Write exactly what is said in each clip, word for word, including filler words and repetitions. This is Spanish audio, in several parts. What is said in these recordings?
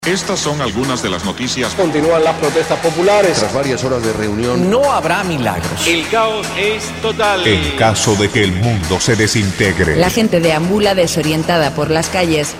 Estas son algunas de las noticias. Continúan las protestas populares. Tras varias horas de reunión, no habrá milagros. El caos es total. En caso de que el mundo se desintegre. La gente deambula desorientada por las calles.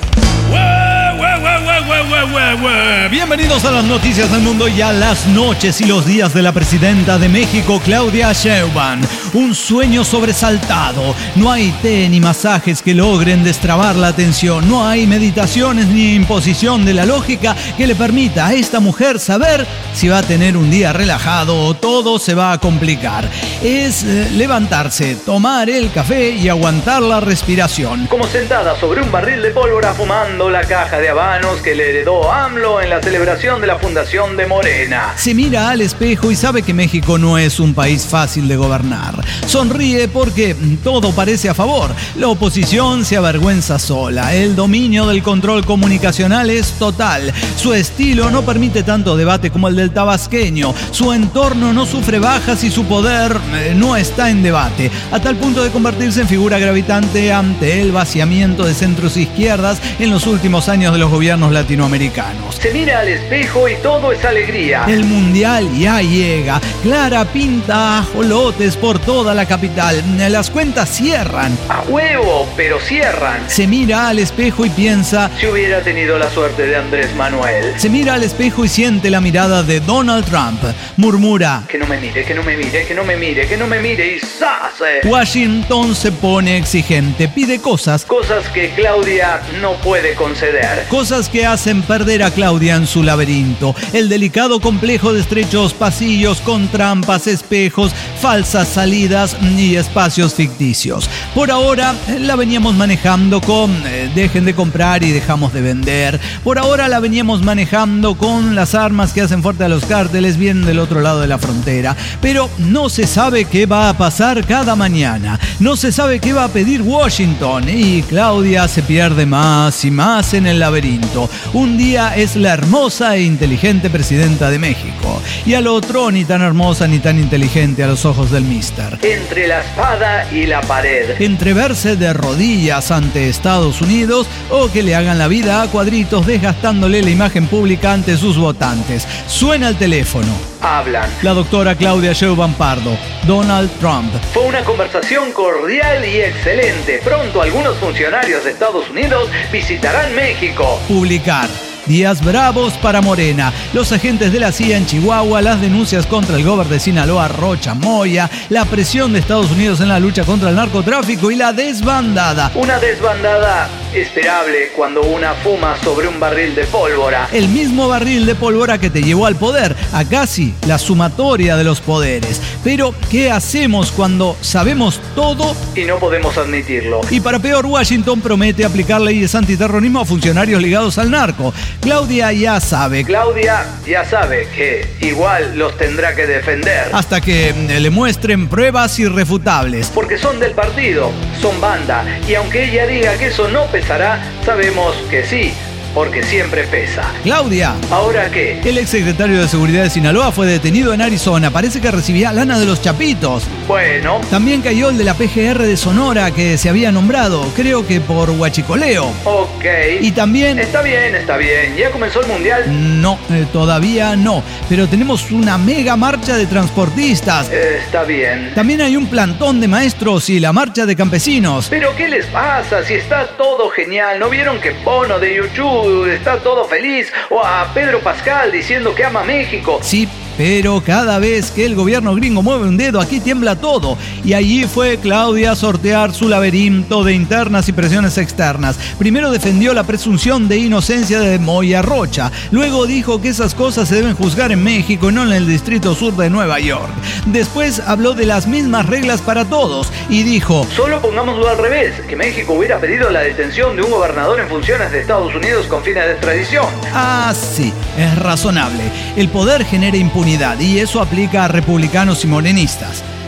Bienvenidos a las noticias del mundo y a las noches y los días de la presidenta de México, Claudia Sheinbaum. Un sueño sobresaltado. No hay té ni masajes que logren destrabar la atención. No hay meditaciones ni imposición de la lógica que le permita a esta mujer saber si va a tener un día relajado o todo se va a complicar. Es eh, levantarse, tomar el café y aguantar la respiración. Como sentada sobre un barril de pólvora fumando la caja de habanos que le heredó AMLO en la celebración de la fundación de Morena. Se mira al espejo y sabe que México no es un país fácil de gobernar. Sonríe porque todo parece a favor. La oposición se avergüenza sola. El dominio del control comunicacional es total. Su estilo no permite tanto debate como el del tabasqueño. Su entorno no sufre bajas y su poder eh, no está en debate, a tal punto de convertirse en figura gravitante ante el vaciamiento de centros izquierdas en los últimos años de los gobiernos latinoamericanos. Se mira al espejo y todo es alegría. El mundial ya llega. Clara pinta ajolotes por toda la capital. Las cuentas cierran. A huevo, pero cierran. Se mira al espejo y piensa: si hubiera tenido la suerte de Andrés Manuel. Se mira al espejo y siente la mirada de Donald Trump. Murmura: que no me mire, que no me mire, que no me mire, que no me mire y ¡zas! Washington se pone exigente. Pide cosas. Cosas que Claudia no puede conceder. Cosas que hacen perder a Claudia en su laberinto. El delicado complejo de estrechos pasillos con trampas, espejos, falsas salidas y espacios ficticios. Por ahora la veníamos manejando con eh, dejen de comprar y dejamos de vender. Por ahora la veníamos manejando con las armas que hacen fuerte a los cárteles vienen del otro lado de la frontera. Pero no se sabe qué va a pasar cada mañana. No se sabe qué va a pedir Washington y Claudia se pierde más y más en el laberinto. Un día es la hermosa e inteligente presidenta de México y al otro ni tan hermosa ni tan inteligente a los ojos del mister. Entre la espada y la pared. Entre verse de rodillas ante Estados Unidos o que le hagan la vida a cuadritos desgastándole la imagen pública ante sus votantes. Suena el teléfono. Hablan. La doctora Claudia Sheinbaum Pardo. Donald Trump. Fue una conversación cordial y excelente. Pronto algunos funcionarios de Estados Unidos visitarán México. Publicar. Días bravos para Morena. Los agentes de la C I A en Chihuahua, las denuncias contra el gobernador de Sinaloa, Rocha Moya, la presión de Estados Unidos en la lucha contra el narcotráfico y la desbandada. Una desbandada esperable cuando una fuma sobre un barril de pólvora. El mismo barril de pólvora que te llevó al poder, a casi la sumatoria de los poderes. Pero, ¿qué hacemos cuando sabemos todo y no podemos admitirlo? Y para peor, Washington promete aplicar leyes antiterrorismo a funcionarios ligados al narco. Claudia ya sabe. Claudia ya sabe que igual los tendrá que defender. Hasta que le muestren pruebas irrefutables. Porque son del partido, son banda. Y aunque ella diga que eso no pesará, sabemos que sí. Porque siempre pesa. Claudia. ¿Ahora qué? El exsecretario de Seguridad de Sinaloa fue detenido en Arizona. Parece que recibía lana de los chapitos. Bueno. También cayó el de la P G R de Sonora que se había nombrado, creo que por huachicoleo. Ok. Y también... Está bien, está bien. ¿Ya comenzó el mundial? No, eh, todavía no. Pero tenemos una mega marcha de transportistas. Eh, está bien. También hay un plantón de maestros y la marcha de campesinos. ¿Pero qué les pasa? Si está todo genial. ¿No vieron que Bono de YouTube está todo feliz? O a Pedro Pascal diciendo que ama México. Sí, pero cada vez que el gobierno gringo mueve un dedo, aquí tiembla todo. Y allí fue Claudia a sortear su laberinto de internas y presiones externas. Primero defendió la presunción de inocencia de Moya Rocha. Luego dijo que esas cosas se deben juzgar en México y no en el Distrito Sur de Nueva York. Después habló de las mismas reglas para todos y dijo: solo pongámoslo al revés, que México hubiera pedido la detención de un gobernador en funciones de Estados Unidos con fines de extradición. Ah, sí, es razonable. El poder genera impunidad y eso aplica a republicanos y morenistas.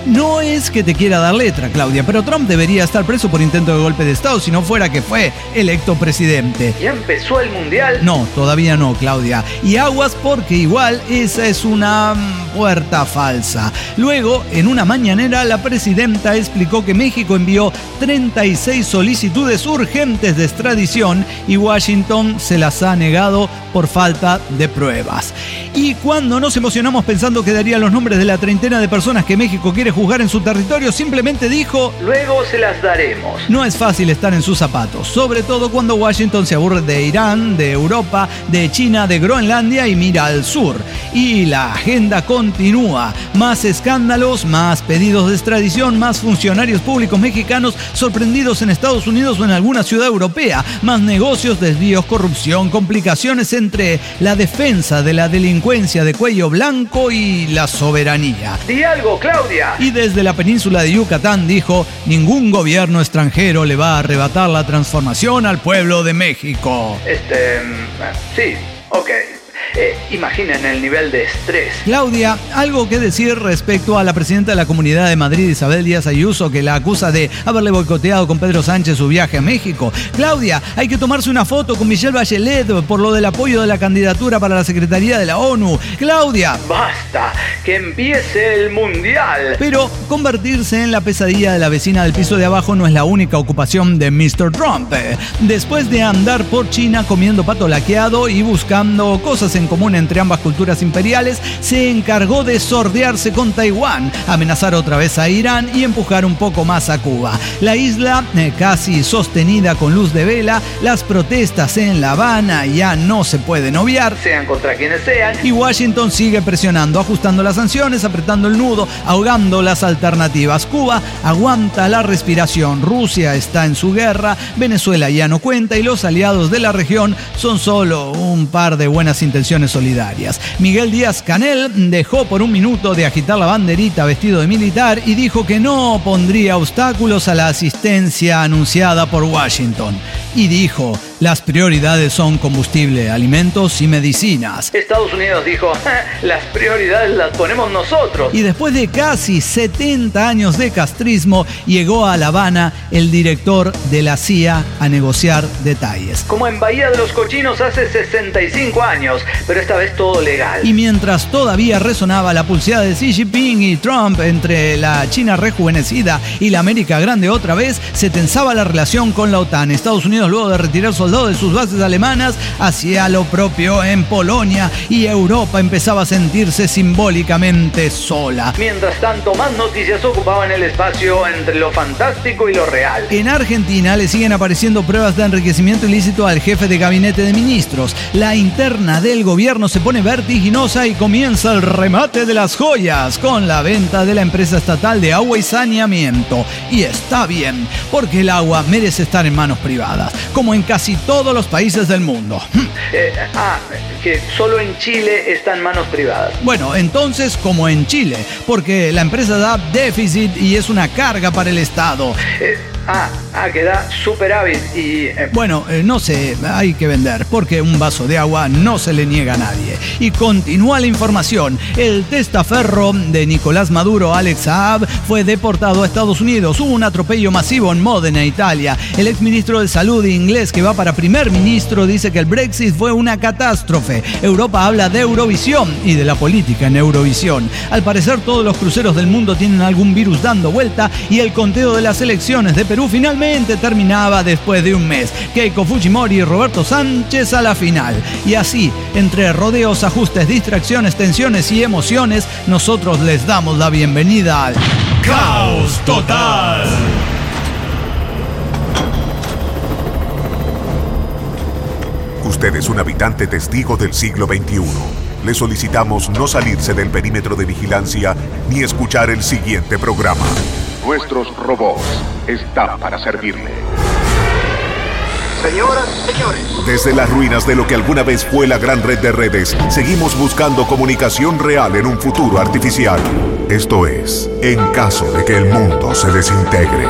No es que te quiera dar letra, Claudia, pero Trump debería estar preso por intento de golpe de Estado si no fuera que fue electo presidente. ¿Ya empezó el mundial? No, todavía no, Claudia. Y aguas porque igual esa es una puerta falsa. Luego, en una mañanera, la presidenta explicó que México envió treinta y seis solicitudes urgentes de extradición y Washington se las ha negado por falta de pruebas. Y cuando nos emocionamos pensando que daría los nombres de la treintena de personas que México quiere juzgar en su territorio, simplemente dijo: luego se las daremos. No es fácil estar en sus zapatos, sobre todo cuando Washington se aburre de Irán, de Europa, de China, de Groenlandia y mira al sur. Y la agenda continúa. Más escándalos, más pedidos de extradición, más funcionarios públicos mexicanos sorprendidos en Estados Unidos o en alguna ciudad europea, más negocios, desvíos, corrupción, complicaciones entre la defensa de la delincuencia de cuello blanco y la soberanía. Di algo, Claudia. Y desde la península de Yucatán dijo: ningún gobierno extranjero le va a arrebatar la transformación al pueblo de México. Este... sí, ok. Eh, imaginen el nivel de estrés. Claudia, algo que decir respecto a la presidenta de la Comunidad de Madrid, Isabel Díaz Ayuso, que la acusa de haberle boicoteado con Pedro Sánchez su viaje a México. Claudia, hay que tomarse una foto con Michelle Bachelet por lo del apoyo de la candidatura para la Secretaría de la ONU. Claudia. Basta, que empiece el mundial. Pero convertirse en la pesadilla de la vecina del piso de abajo no es la única ocupación de mister Trump. Después de andar por China comiendo pato laqueado y buscando cosas en común entre ambas culturas imperiales, se encargó de sordearse con Taiwán, amenazar otra vez a Irán y empujar un poco más a Cuba. La isla, eh, casi sostenida con luz de vela, las protestas en La Habana ya no se pueden obviar, sean contra quienes sean, y Washington sigue presionando, ajustando las sanciones, apretando el nudo, ahogando las alternativas. Cuba aguanta la respiración, Rusia está en su guerra, Venezuela ya no cuenta y los aliados de la región son solo un par de buenas intenciones solidarias. Miguel Díaz-Canel dejó por un minuto de agitar la banderita vestido de militar y dijo que no pondría obstáculos a la asistencia anunciada por Washington. Y dijo: las prioridades son combustible, alimentos y medicinas. Estados Unidos dijo: las prioridades las ponemos nosotros. Y después de casi setenta años de castrismo, llegó a La Habana el director de la C I A a negociar detalles. Como en Bahía de los Cochinos hace sesenta y cinco años, pero esta vez todo legal. Y mientras todavía resonaba la pulseada de Xi Jinping y Trump entre la China rejuvenecida y la América grande otra vez, se tensaba la relación con la OTAN. Estados Unidos, luego de retirar soldados de sus bases alemanas, hacía lo propio en Polonia y Europa empezaba a sentirse simbólicamente sola. Mientras tanto, más noticias ocupaban el espacio entre lo fantástico y lo real. En Argentina le siguen apareciendo pruebas de enriquecimiento ilícito al jefe de gabinete de ministros. La interna del gobierno se pone vertiginosa y comienza el remate de las joyas con la venta de la empresa estatal de agua y saneamiento. Y está bien, porque el agua merece estar en manos privadas, como en casi todos los países del mundo. Eh, ah, que solo en Chile está en manos privadas. Bueno, entonces como en Chile, porque la empresa da déficit y es una carga para el Estado. Eh, ah, ah, que da superávit y... Eh. Bueno, eh, no sé, hay que vender, porque un vaso de agua no se le niega a nadie. Y continúa la información. El testaferro de Nicolás Maduro, Alex Saab, fue deportado a Estados Unidos. Hubo un atropello masivo en Módena, Italia. El exministro de Salud inglés, que va para primer ministro, dice que el Brexit fue una catástrofe. Europa habla de Eurovisión y de la política en Eurovisión. Al parecer todos los cruceros del mundo tienen algún virus dando vuelta y el conteo de las elecciones de Perú finalmente terminaba después de un mes. Keiko Fujimori y Roberto Sánchez a la final. Y así, entre rodeos, ajustes, distracciones, tensiones y emociones, nosotros les damos la bienvenida al Caos Total. Usted es un habitante testigo del siglo veintiuno. Le solicitamos no salirse del perímetro de vigilancia ni escuchar el siguiente programa. Nuestros robots están para servirle. Señoras, señores. Desde las ruinas de lo que alguna vez fue la gran red de redes, seguimos buscando comunicación real en un futuro artificial. Esto es, en caso de que el mundo se desintegre.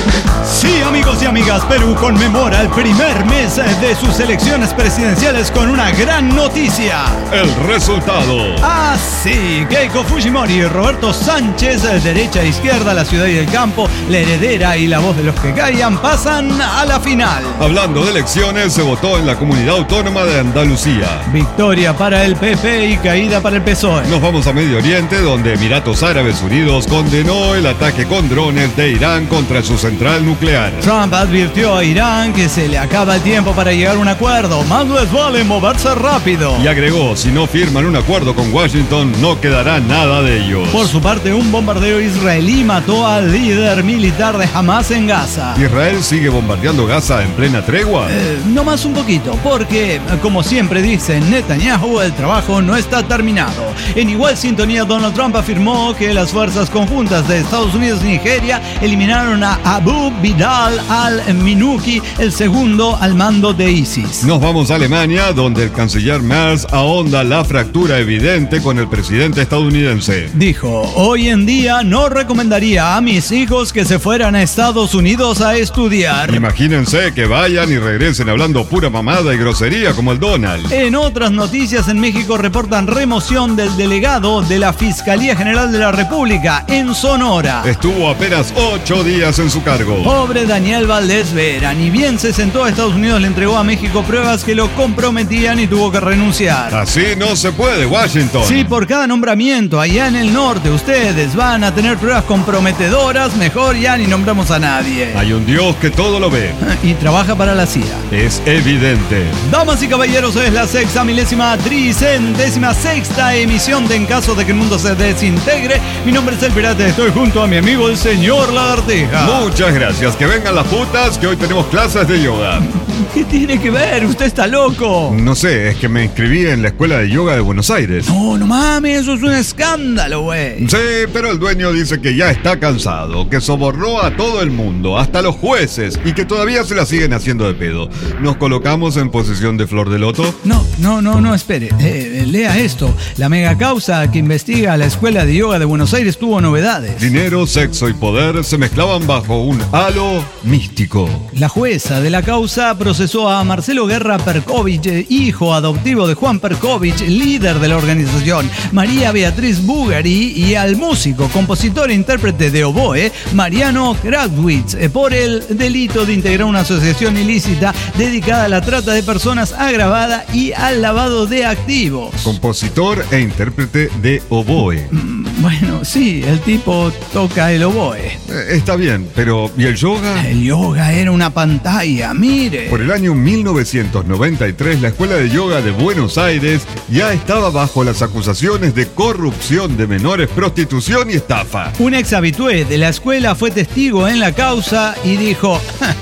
Sí, amigos y amigas, Perú conmemora el primer mes de sus elecciones presidenciales con una gran noticia. El resultado. Ah, sí, Keiko Fujimori y Roberto Sánchez, derecha e izquierda, la ciudad y el campo, la heredera y la voz de los que callan, pasan a la final. Hablando de elecciones, se votó en la comunidad autónoma de Andalucía. Victoria para el P P y caída para el P S O E. Nos vamos a Medio Oriente, donde Emiratos Árabes Unidos condenó el ataque con drones de Irán contra su central nuclear. Trump advirtió a Irán que se le acaba el tiempo para llegar a un acuerdo. Más les vale moverse rápido. Y agregó, si no firman un acuerdo con Washington, no quedará nada de ellos. Por su parte, un bombardeo israelí mató al líder militar de Hamas en Gaza. ¿Israel sigue bombardeando Gaza en plena tregua? Eh, no más un poquito, porque, como siempre dice Netanyahu, el trabajo no está terminado. En igual sintonía, Donald Trump afirmó que las fuerzas conjuntas de Estados Unidos y Nigeria eliminaron a Abu Bidal al-Minuki, el segundo al mando de ISIS. Nos vamos a Alemania, donde el canciller Merz ahonda la fractura evidente con el presidente estadounidense. Dijo, hoy en día no recomendaría a mis hijos que se fueran a Estados Unidos a estudiar. Imagínense que vayan y regresen hablando pura mamada y grosería como el Donald. En otras noticias, en México reportan remoción del delegado de la Fiscalía General de la República en Sonora. Estuvo apenas ocho días en su cargo. Pobre Daniel Valdés Vera, ni bien se sentó a Estados Unidos, le entregó a México pruebas que lo comprometían y tuvo que renunciar. Así no se puede, Washington. Sí, por cada nombramiento allá en el norte ustedes van a tener pruebas comprometedoras, mejor ya ni nombramos a nadie. Hay un Dios que todo lo ve. Y trabaja para la C I A. Es evidente. Damas y caballeros, es la sexta milésima tricentésima sexta emisión de En caso de que el mundo se desintegre. Mi nombre es El Pirata, estoy junto a mi amigo el señor Lagartija. Muchas gracias. Que vengan las putas, que hoy tenemos clases de yoga. ¿Qué tiene que ver? Usted está loco. No sé, es que me inscribí en la escuela de yoga de Buenos Aires. No, no mames, eso es un escándalo, güey. Sí, pero el dueño dice que ya está cansado, que sobornó a todo el mundo, hasta los jueces, y que todavía se la siguen haciendo de pedo. ¿Nos colocamos en posición de flor de loto? No, no, no, no, espere. Eh, lea esto. La mega causa que investiga la escuela de yoga de Buenos Aires tuvo novedades. Dinero, sexo y poder se mezclaban bajo un halo místico. La jueza de la causa procesó a Marcelo Guerra Perkovich, hijo adoptivo de Juan Perkovich, líder de la organización, María Beatriz Bugari, y al músico, compositor e intérprete de oboe, Mariano Krawitz, por el delito de integrar una asociación ilícita dedicada a la trata de personas agravada y al lavado de activos. Compositor e intérprete de oboe. Bueno, sí, el tipo toca el oboe. Eh, está bien, pero ¿y el yoga? El yoga era una pantalla, mire. Por el año mil novecientos noventa y tres, la Escuela de Yoga de Buenos Aires ya estaba bajo las acusaciones de corrupción de menores, prostitución y estafa. Un ex habitué de la escuela fue testigo en la causa y dijo: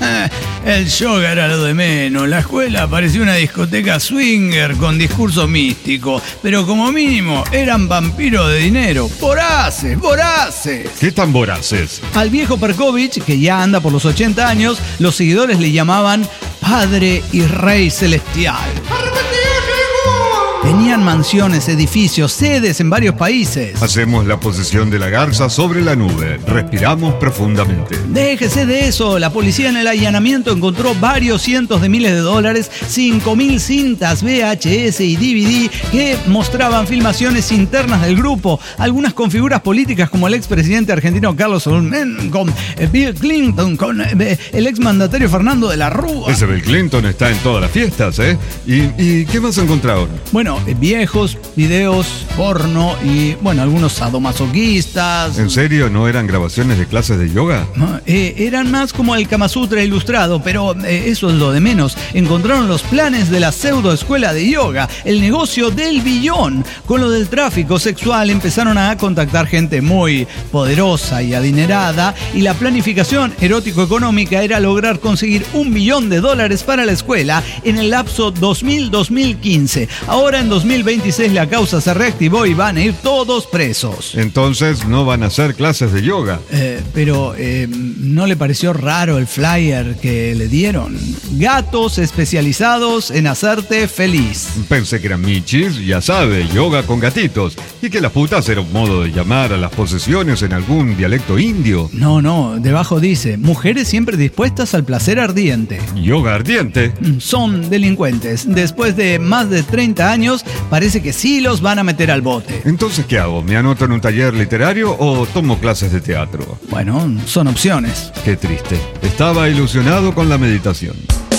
el yoga era lo de menos, la escuela parecía una discoteca swinger con discurso místico, pero como mínimo eran vampiros de dinero. ¡Voraces, voraces! ¿Qué tan voraces? Al viejo Perkovich, que ya anda por los ochenta años, los seguidores le llamaban Padre y Rey Celestial. Tenían mansiones, edificios, sedes en varios países. Hacemos la posición de la garza sobre la nube. Respiramos profundamente. Déjese de eso. La policía en el allanamiento encontró varios cientos de miles de dólares, cinco mil cintas V H S y D V D que mostraban filmaciones internas del grupo, algunas con figuras políticas como el expresidente argentino Carlos Saúl, con Bill Clinton, con el exmandatario Fernando de la Rúa. Ese Bill Clinton está en todas las fiestas, ¿eh? ¿Y, y qué más encontraron? Bueno, viejos videos porno y, bueno, algunos sadomasoquistas. ¿En serio no eran grabaciones de clases de yoga? No, eh, eran más como el Kama Sutra ilustrado, pero eh, eso es lo de menos. Encontraron los planes de la pseudo escuela de yoga, el negocio del billón. Con lo del tráfico sexual empezaron a contactar gente muy poderosa y adinerada, y la planificación erótico-económica era lograr conseguir un billón de dólares para la escuela en el lapso dos mil a dos mil quince. Ahora en dos mil veintiséis la causa se reactivó y van a ir todos presos. Entonces no van a hacer clases de yoga. Eh, pero eh, ¿no le pareció raro el flyer que le dieron? Gatos especializados en hacerte feliz. Pensé que eran michis, ya sabe, yoga con gatitos. Y que las putas era un modo de llamar a las posesiones en algún dialecto indio. No, no, debajo dice, mujeres siempre dispuestas al placer ardiente. Yoga ardiente. Son delincuentes. Después de más de treinta años, parece que sí los van a meter al bote. Entonces, ¿qué hago? ¿Me anoto en un taller literario o tomo clases de teatro? Bueno, son opciones. Qué triste. Estaba ilusionado con la meditación.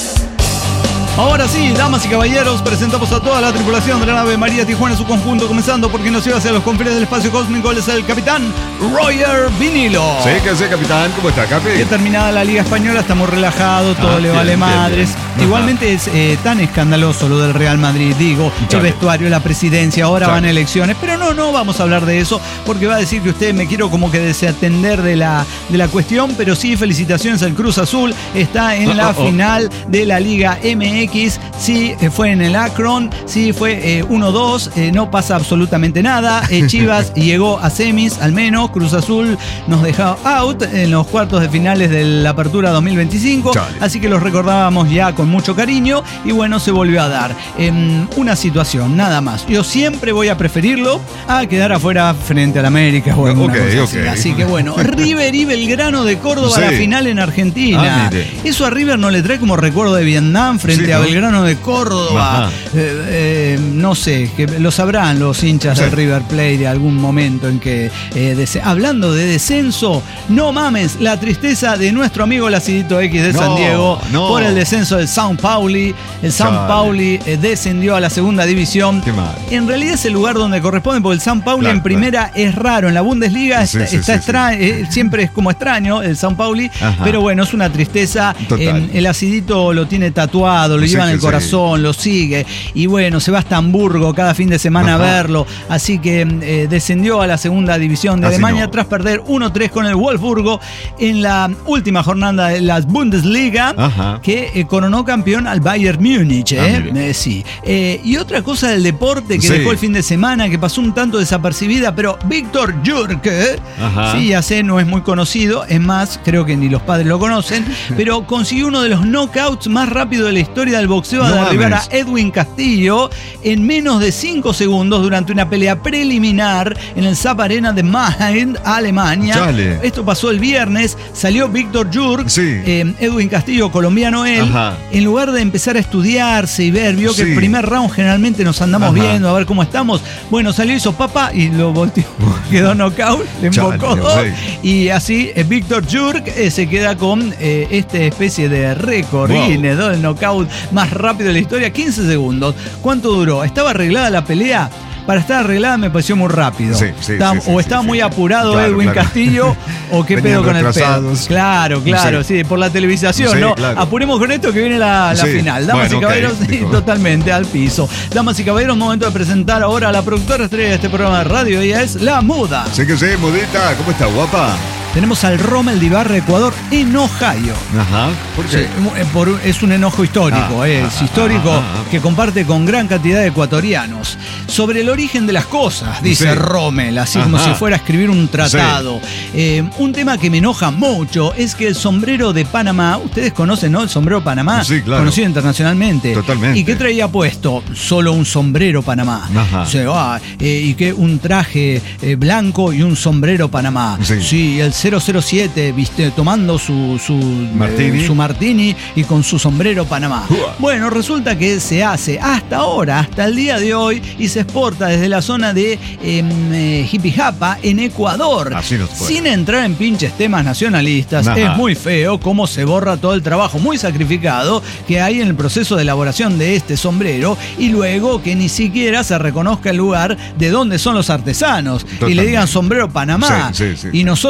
Ahora sí, damas y caballeros, presentamos a toda la tripulación de la nave María Tijuana en su conjunto, comenzando porque nos lleva hacia los confines del espacio cósmico. Él es el capitán Roger Vinilo. Sí, que sí, capitán. ¿Cómo está, capi? Que terminada la Liga Española, estamos relajados, todo ah, le bien, vale bien, madres. bien. Igualmente es eh, tan escandaloso lo del Real Madrid, digo, Chale. el vestuario, la presidencia, ahora Chale. van elecciones, pero no, no vamos a hablar de eso, porque va a decir que usted me quiero como que desatender de la, de la cuestión, pero sí, felicitaciones al Cruz Azul, está en la Oh, oh, oh. final de la Liga M X, sí. Eh, fue en el Akron, sí, fue eh, uno dos, eh, no pasa absolutamente nada. Eh, Chivas llegó a semis, al menos. Cruz Azul nos dejó out en los cuartos de finales de la Apertura dos mil veinticinco. Chale. Así que los recordábamos ya con mucho cariño. Y bueno, se volvió a dar eh, una situación, nada más. Yo siempre voy a preferirlo a quedar afuera frente al América o alguna Ok, cosa ok. así. Así que bueno, River y Belgrano de Córdoba, Sí. la final en Argentina. Ah, mire. Eso a River no le trae como recuerdo de Vietnam frente Sí, a ¿no? Belgrano de Córdoba. Ajá. Eh, eh, no sé, que lo sabrán los hinchas Sí. del River Plate de algún momento en que, eh, dese- hablando de descenso, no mames, la tristeza de nuestro amigo el Acidito X de No, San Diego no. por el descenso del São Pauli. El São Chale. Pauli eh, descendió a la segunda división. Qué mal. En realidad es el lugar donde corresponde, porque el São Pauli Claro, en primera es raro. En la Bundesliga Sí, está, sí, está sí, extra- eh, siempre es como extraño el São Pauli, Ajá. pero bueno, es una tristeza. Total. Eh, el Acidito lo tiene tatuado, lo Sí, lleva en que el sí. corazón, lo sigue. Y bueno, se va hasta Hamburgo cada fin de semana Ajá. a verlo. Así que eh, descendió a la segunda división de Así Alemania no. tras perder uno tres con el Wolfsburgo en la última jornada de la Bundesliga, Ajá. que eh, coronó campeón al Bayern Múnich. Ah, Eh, mire. Eh, sí. Eh, y otra cosa del deporte que Sí. dejó el fin de semana, que pasó un tanto desapercibida, pero Víctor Jurke, Ajá. sí, ya sé, no es muy conocido, es más, creo que ni los padres lo conocen, pero consiguió uno de los knockouts más rápidos de la historia del boxeo, No de derribar mames. a Edwin Castillo en menos de cinco segundos durante una pelea preliminar en el Saab Arena de Mannheim, Alemania. Chale. Esto pasó el viernes, salió Víctor Jurk, Sí. eh, Edwin Castillo, colombiano él, Ajá. en lugar de empezar a estudiarse y ver, vio que Sí. el primer round generalmente nos andamos Ajá. viendo a ver cómo estamos. Bueno, salió, hizo papa y lo volteó, quedó knockout, le Chale, embocó. güey. Y así eh, Víctor Jurk eh, se queda con eh, esta especie de récord, Wow. Guinness, ¿no? El knockout más rápido de la historia, quince segundos. ¿Cuánto duró? ¿Estaba arreglada la pelea? Para estar arreglada me pareció muy rápido. Sí, sí, Estaba- sí, sí, o sí, estaba sí. muy apurado Claro, Edwin claro. Castillo, o qué Venían pedo con el pedo. retrasados. Claro, claro, sí, Sí. por la televisación, Sí, ¿no? claro. Apuremos con esto que viene la, la Sí. final. Damas Bueno, y ok, caballeros, sí, dijo. totalmente al piso. Damas y caballeros, momento de presentar ahora a la productora estrella de este programa de radio. Ella es La Muda. Sí que sí, mudita. ¿Cómo está, guapa? Tenemos al Rommel de Ibarra, Ecuador, en Ohio. Ajá. ¿Por Sí, qué? eh, por- es un enojo histórico, Ah, eh, ah, es ah, histórico ah, ah, ah. que comparte con gran cantidad de ecuatorianos. Sobre el origen de las cosas, dice Sí. Rommel, así como Ajá. si fuera a escribir un tratado. Eh, un tema que me enoja mucho es que el sombrero de Panamá, ustedes conocen, ¿no? El sombrero Panamá, Sí, claro. conocido internacionalmente. Totalmente. ¿Y qué traía puesto? Solo un sombrero Panamá. Ajá. O sea, ah, eh, y que un traje eh, blanco y un sombrero Panamá. Sí. Sí, el cero cero siete, viste, tomando su, su Martini. eh, su martini y con su sombrero Panamá. Ua. Bueno, resulta que se hace hasta ahora, hasta el día de hoy, y se exporta desde la zona de eh, eh, Jipijapa, en Ecuador. Así nos fue. Sin entrar en pinches temas nacionalistas, Ajá. es muy feo cómo se borra todo el trabajo muy sacrificado que hay en el proceso de elaboración de este sombrero, y luego que ni siquiera se reconozca el lugar de donde son los artesanos y le Totalmente. digan sombrero Panamá. Sí, sí, sí. Y nosotros así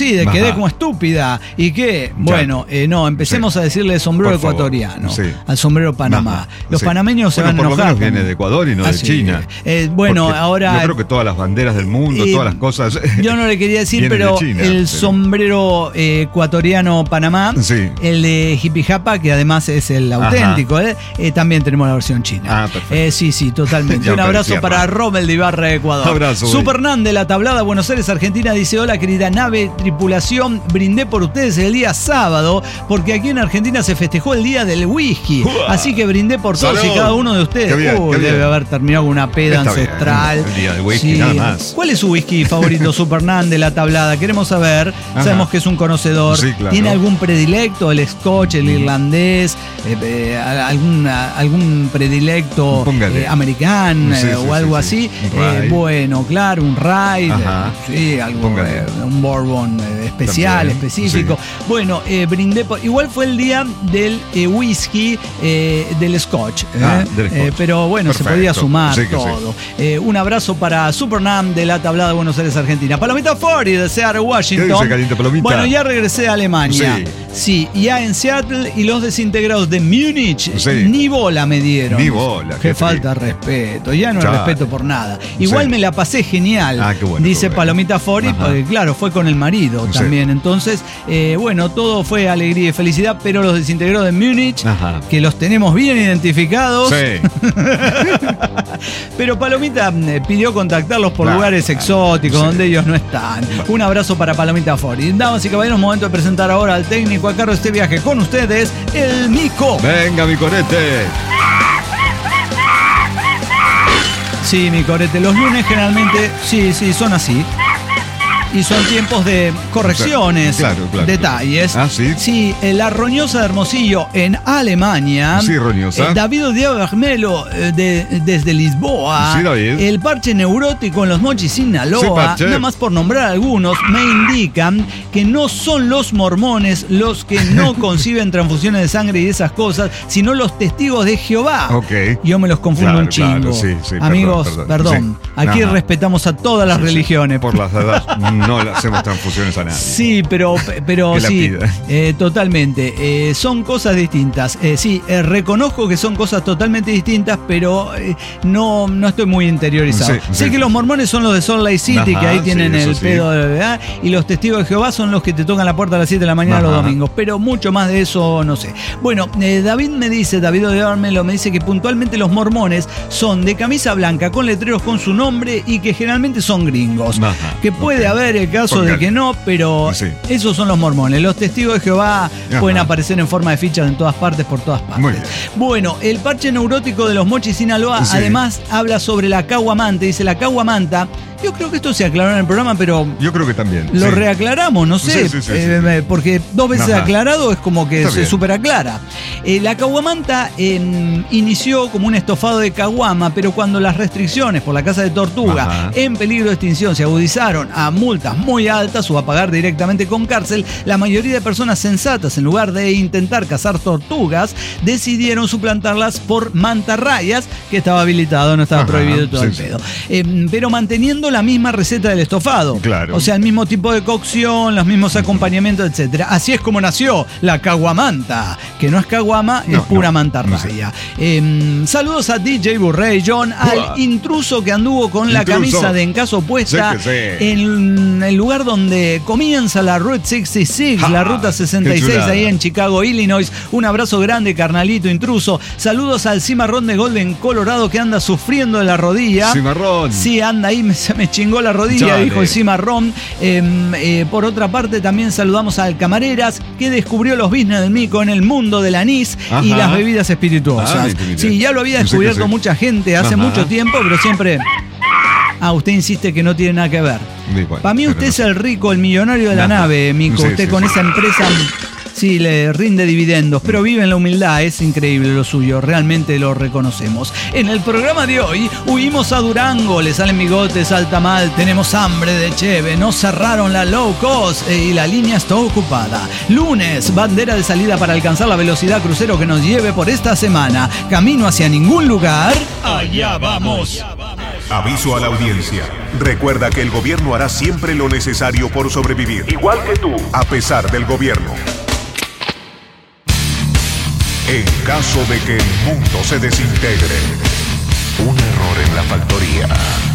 sí, de quedé como estúpida. ¿Y qué? Bueno, eh, no, empecemos sí. a decirle sombrero por ecuatoriano sí. al sombrero Panamá. Ajá. Los sí. panameños bueno, se van a enojar. Por lo menos viene de Ecuador y no ah, de sí. China. Eh, bueno, Porque ahora... Yo creo que todas las banderas del mundo, eh, todas las cosas... Yo no le quería decir, pero China, el pero... sombrero eh, ecuatoriano Panamá, sí. el de Hippie Japa, que además es el auténtico, eh, eh, también tenemos la versión china. Ah, perfecto. Eh, sí, sí, totalmente. Un abrazo para Rommel de Ibarra, Ecuador. Abrazo. Supernan de la Tablada, Buenos Aires, Argentina, dice: hola querida nave, tripulación, brindé por ustedes el día sábado, porque aquí en Argentina se festejó el día del whisky. Uah. Así que brindé por todos Salud. y cada uno de ustedes. Bien, Uy, debe haber terminado con una peda Está ancestral. Bien. El día del whisky, sí. nada más. ¿Cuál es su whisky favorito, Supernan de la Tablada? Queremos saber. Ajá. Sabemos que es un conocedor. Sí, claro. ¿Tiene algún predilecto? ¿El scotch, el irlandés? Eh, eh, algún, algún predilecto eh, americano sí, eh, sí, o algo sí, así? Sí. Eh, bueno, claro, un rye. Sí, algo, eh, un bourbon eh, especial, También, específico. Sí. Bueno, eh, brindé por, igual fue el día del eh, whisky eh, del scotch. Eh, ah, del scotch. Eh, pero bueno, Perfecto. se podía sumar sí todo. Sí. Eh, un abrazo para Supernam de la Tablada de Buenos Aires, Argentina. Palomita Fori de Seattle, Washington. ¿Qué dice, caliente Palomita? Bueno, ya regresé a Alemania. Sí. sí, ya en Seattle y los desintegrados de Múnich sí. ni bola me dieron. Ni bola. Qué falta de respeto. Ya no hay respeto por nada. Igual sí. me la pasé genial. Ah, qué bueno, dice qué Palomita Fori, Ajá. porque claro, fue con el marido sí. también. Entonces, eh, bueno, todo fue alegría y felicidad, pero los desintegrados de Múnich, Ajá. que los tenemos bien identificados. Sí. Pero Palomita eh, pidió contactarlos por claro, lugares claro, exóticos sí. donde ellos no están. Bueno. Un abrazo para Palomita Fori. Damas y caballeros, momento de presentar ahora al técnico a cargo de este viaje con ustedes, el Mico. Venga, mi corete. Sí, mi corete. Los lunes generalmente, sí, sí, son así. Y son tiempos de correcciones, claro, claro, detalles. Claro. Ah, sí. Sí, la Roñosa de Hermosillo en Alemania. Sí, Roñosa. Eh, David Diego Bermelo eh, de, desde Lisboa. Sí, David. El parche neurótico en los Mochis, Sinaloa. Sí, nada más por nombrar algunos, me indican que no son los mormones los que no conciben transfusiones de sangre y esas cosas, sino los testigos de Jehová. Ok. Yo me los confundo claro, un chingo. Claro, sí, sí, Amigos, perdón. perdón. perdón. Sí. Aquí Ajá. respetamos a todas las sí, religiones. Sí. Por las edades. No le hacemos transfusiones a nadie. Sí, pero, pero sí, eh, totalmente. Eh, son cosas distintas. Eh, sí, eh, reconozco que son cosas totalmente distintas, pero eh, no, no estoy muy interiorizado. Sí, sé sí, que sí. los mormones son los de Salt Lake City, Ajá, que ahí tienen sí, el pedo sí. de verdad, y los testigos de Jehová son los que te tocan la puerta a las siete de la mañana Ajá. los domingos, pero mucho más de eso no sé. Bueno, eh, David me dice, David de Armelo me dice que puntualmente los mormones son de camisa blanca con letreros con su nombre y que generalmente son gringos. Ajá, que puede okay. haber el caso Porque... de que no, pero sí. esos son los mormones. Los testigos de Jehová Ajá. pueden aparecer en forma de fichas en todas partes, por todas partes. Bueno, el parche neurótico de los Mochis, Sinaloa, sí. además habla sobre la caguamanta. Dice la caguamanta. Yo creo que esto se aclaró en el programa, pero... Yo creo que también. Lo sí. reaclaramos, no sé. Sí, sí, sí, eh, sí. Porque dos veces Ajá. aclarado es como que Está se bien. superaclara. Eh, la caguamanta eh, inició como un estofado de caguama, pero cuando las restricciones por la caza de tortuga Ajá. en peligro de extinción se agudizaron a multas muy altas o a pagar directamente con cárcel, la mayoría de personas sensatas, en lugar de intentar cazar tortugas, decidieron suplantarlas por mantarrayas, que estaba habilitado, no estaba Ajá. prohibido todo sí, el pedo. Eh, pero manteniendo la misma receta del estofado. Claro. O sea, el mismo tipo de cocción, los mismos acompañamientos, etcétera. Así es como nació la caguamanta, que no es caguama, no, es pura no, mantarraya. No sé. eh, saludos a D J Burrey John, al Uah. intruso que anduvo con intruso. la camisa de encaso puesta sí sí. en el lugar donde comienza la Route sesenta y seis, ja, la Ruta sesenta y seis, ahí en Chicago, Illinois. Un abrazo grande, carnalito intruso. Saludos al cimarrón de Golden, Colorado, que anda sufriendo de la rodilla. Cimarrón. Sí, anda ahí, me, se me chingó la rodilla, Chale. dijo el cimarrón. Eh, eh, por otra parte, también saludamos al Camareras, que descubrió los business del mico en el mundo del anís Ajá. y las bebidas espirituosas. Ah, sí, ya lo había descubierto no sé mucha gente hace Ajá. mucho tiempo, pero siempre... Ah, usted insiste que no tiene nada que ver. Bueno, Para mí usted no es el rico, el millonario de la Ajá. nave, mico. Sí, usted sí, con sí. esa empresa... Sí, le rinde dividendos, pero vive en la humildad, es increíble lo suyo, realmente lo reconocemos. En el programa de hoy, huimos a Durango, le salen bigotes al tamal, tenemos hambre de cheve, nos cerraron la low cost eh, y la línea está ocupada. Lunes, bandera de salida para alcanzar la velocidad crucero que nos lleve por esta semana. Camino hacia ningún lugar, allá vamos. Aviso a la audiencia. Recuerda que el gobierno hará siempre lo necesario por sobrevivir. Igual que tú. A pesar del gobierno. En caso de que el mundo se desintegre, un error en la factoría.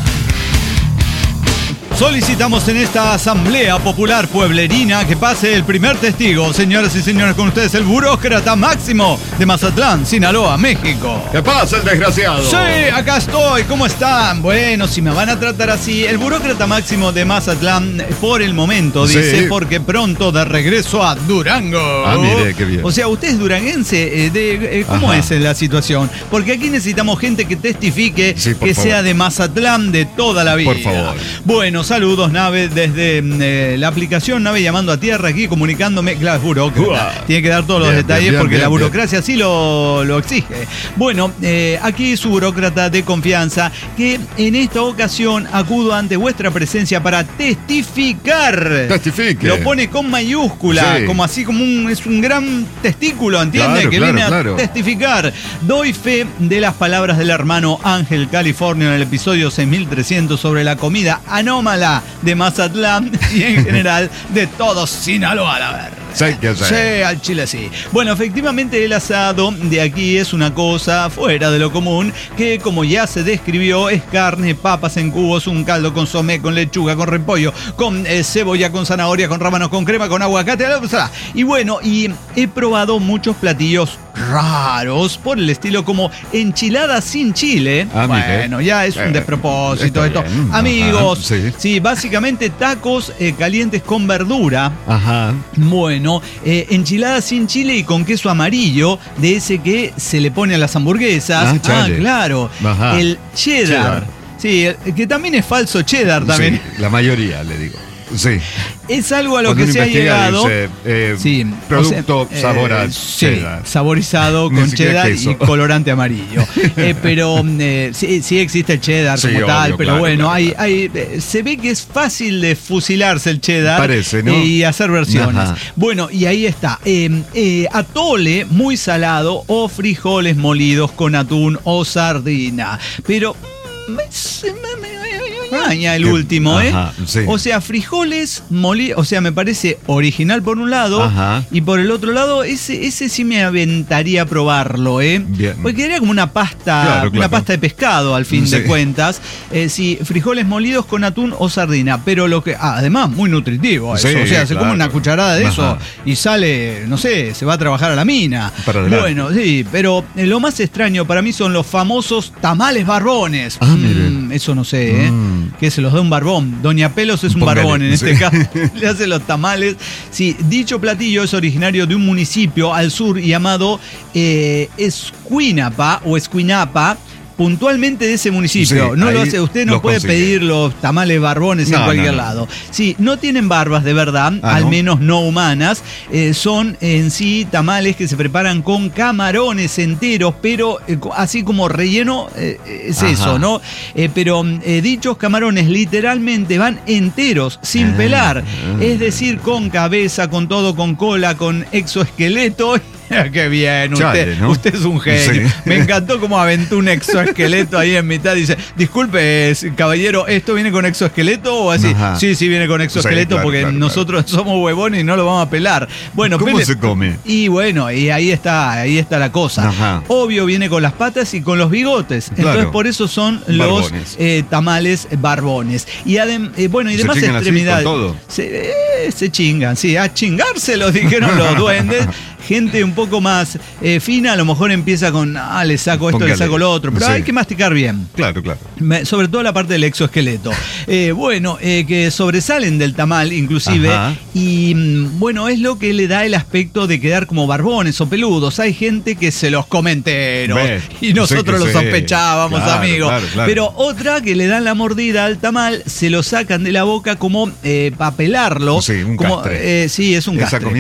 Solicitamos en esta Asamblea Popular Pueblerina que pase el primer testigo. Señoras y señores, con ustedes el burócrata máximo de Mazatlán, Sinaloa, México. ¿Qué pasa, el desgraciado? Sí, acá estoy. ¿Cómo están? Bueno, si me van a tratar así, el burócrata máximo de Mazatlán por el momento, dice, sí. porque pronto de regreso a Durango. Ah, mire, qué bien. O sea, usted es duranguense. Eh, de, eh, ¿Cómo Ajá. es la situación? Porque aquí necesitamos gente que testifique Sí, por que favor. sea de Mazatlán de toda la vida. Por favor. Bueno, saludos, Nave, desde eh, la aplicación Nave Llamando a Tierra, aquí comunicándome. Claro, es burócrata. Uah. Tiene que dar todos los Bien, detalles bien, bien, porque bien, la bien. burocracia así lo, lo exige. Bueno, eh, aquí su burócrata de confianza, que en esta ocasión acudo ante vuestra presencia para testificar. Testifique. Lo pone con mayúscula, Sí. como así, como un, es un gran testículo, ¿entiende? Claro, que claro, viene a claro. testificar. Doy fe de las palabras del hermano Ángel Californio en el episodio seis mil trescientos sobre la comida anómala de Mazatlán y en general de todo Sinaloa, la verdad. Sí, que sí. Sí, al chile sí. Bueno, efectivamente el asado de aquí es una cosa fuera de lo común, que como ya se describió, es carne, papas en cubos, un caldo consomé con lechuga, con repollo, con eh, cebolla, con zanahoria, con rábanos, con crema, con aguacate. Y bueno, y he probado muchos platillos raros por el estilo como enchiladas sin chile. Ah, mire. Bueno, ya es un Eh, despropósito está esto. bien. Amigos, Ajá, sí. sí, básicamente tacos eh, calientes con verdura. Ajá. Bueno, eh, enchiladas sin chile y con queso amarillo, de ese que se le pone a las hamburguesas. Ah, Ah, chale. claro. Ajá. El cheddar. Cheddar. Sí, el- que también es falso cheddar también. Sí, la mayoría, le digo. Sí. Es algo a lo Cuando que uno se ha investiga, llegado. dice, eh, Sí, producto, o sea, sabor a eh, sí, cheddar. saborizado Ni con siquiera cheddar queso. y colorante amarillo. Eh, pero eh, sí, sí existe el cheddar Sí, como obvio, tal, pero claro, bueno, claro, hay, claro. hay, eh, se ve que es fácil de fusilarse el cheddar. Parece, ¿no? Y hacer versiones. Ajá. Bueno, y ahí está. Eh, eh, atole muy salado o frijoles molidos con atún o sardina. Pero mm, me, se me- me- me engaña el Que- último, ¿eh? ajá, sí. O sea, frijoles molidos, o sea, me parece original por un lado, Ajá. y por el otro lado, ese, ese sí me aventaría a probarlo, ¿eh? Bien. Porque quedaría como una pasta, Claro, una claro. pasta de pescado, al fin de Sí. cuentas. Eh, sí, frijoles molidos con atún o sardina, pero lo que, ah, además, muy nutritivo eso. Sí, O sea, se claro. come una cucharada de eso Ajá. y sale, no sé, se va a trabajar a la mina. Para adelante. Bueno, sí, pero eh, lo más extraño para mí son los famosos tamales barbones. Ah, mire. Mm, eso no sé, ¿eh? Mm. Que se los da un barbón. Doña Pelos es un Póngale, barbón en este sí. caso. Le hace los tamales. Sí, dicho platillo es originario de un municipio al sur llamado eh, Escuinapa o Escuinapa. Puntualmente de ese municipio. Sí, no lo ahí hace, usted no lo puede consigue. pedir los tamales barbones en No, cualquier no, no. lado. Sí, no tienen barbas de verdad, Ah, al ¿no? menos no humanas. Eh, son en sí tamales que se preparan con camarones enteros, pero eh, co- así como relleno eh, es Ajá. eso, ¿no? Eh, pero eh, dichos camarones literalmente van enteros, sin Ah, pelar. ah. Es decir, con cabeza, con todo, con cola, con exoesqueleto. Qué bien, usted, Chale, ¿no? usted es un genio. Sí. Me encantó cómo aventó un exoesqueleto ahí en mitad. Dice, disculpe, caballero, ¿esto viene con exoesqueleto o así? Ajá. Sí, sí, viene con exoesqueleto Sí, claro, porque claro, nosotros somos huevones y no lo vamos a pelar. Bueno, ¿Cómo pele- se come? Y bueno, y ahí está, ahí está la cosa. Ajá. Obvio viene con las patas y con los bigotes. Claro. Entonces por eso son los Barbones. eh, tamales barbones. Y adem- eh, bueno, y ¿Se demás chingan así extremidades. con todo? Se, eh, se chingan, sí, a chingarse lo dijeron los duendes. Gente un poco más eh, fina, a lo mejor empieza con, ah, le saco esto, Póngale. le saco lo otro. Pero Sí. hay que masticar bien. Claro, claro. Me- sobre todo la parte del exoesqueleto. Eh, bueno, eh, que sobresalen del tamal inclusive. Ajá. Y mm, bueno, es lo que le da el aspecto de quedar como barbones o peludos. Hay gente que se los come enteros. Ve, Y nosotros sí lo que sí. sospechábamos, Claro, amigos. claro, claro. Pero otra que le dan la mordida al tamal, se lo sacan de la boca como eh, para pelarlo. Sí, un como, castre. eh, sí, es un Esa castre. comida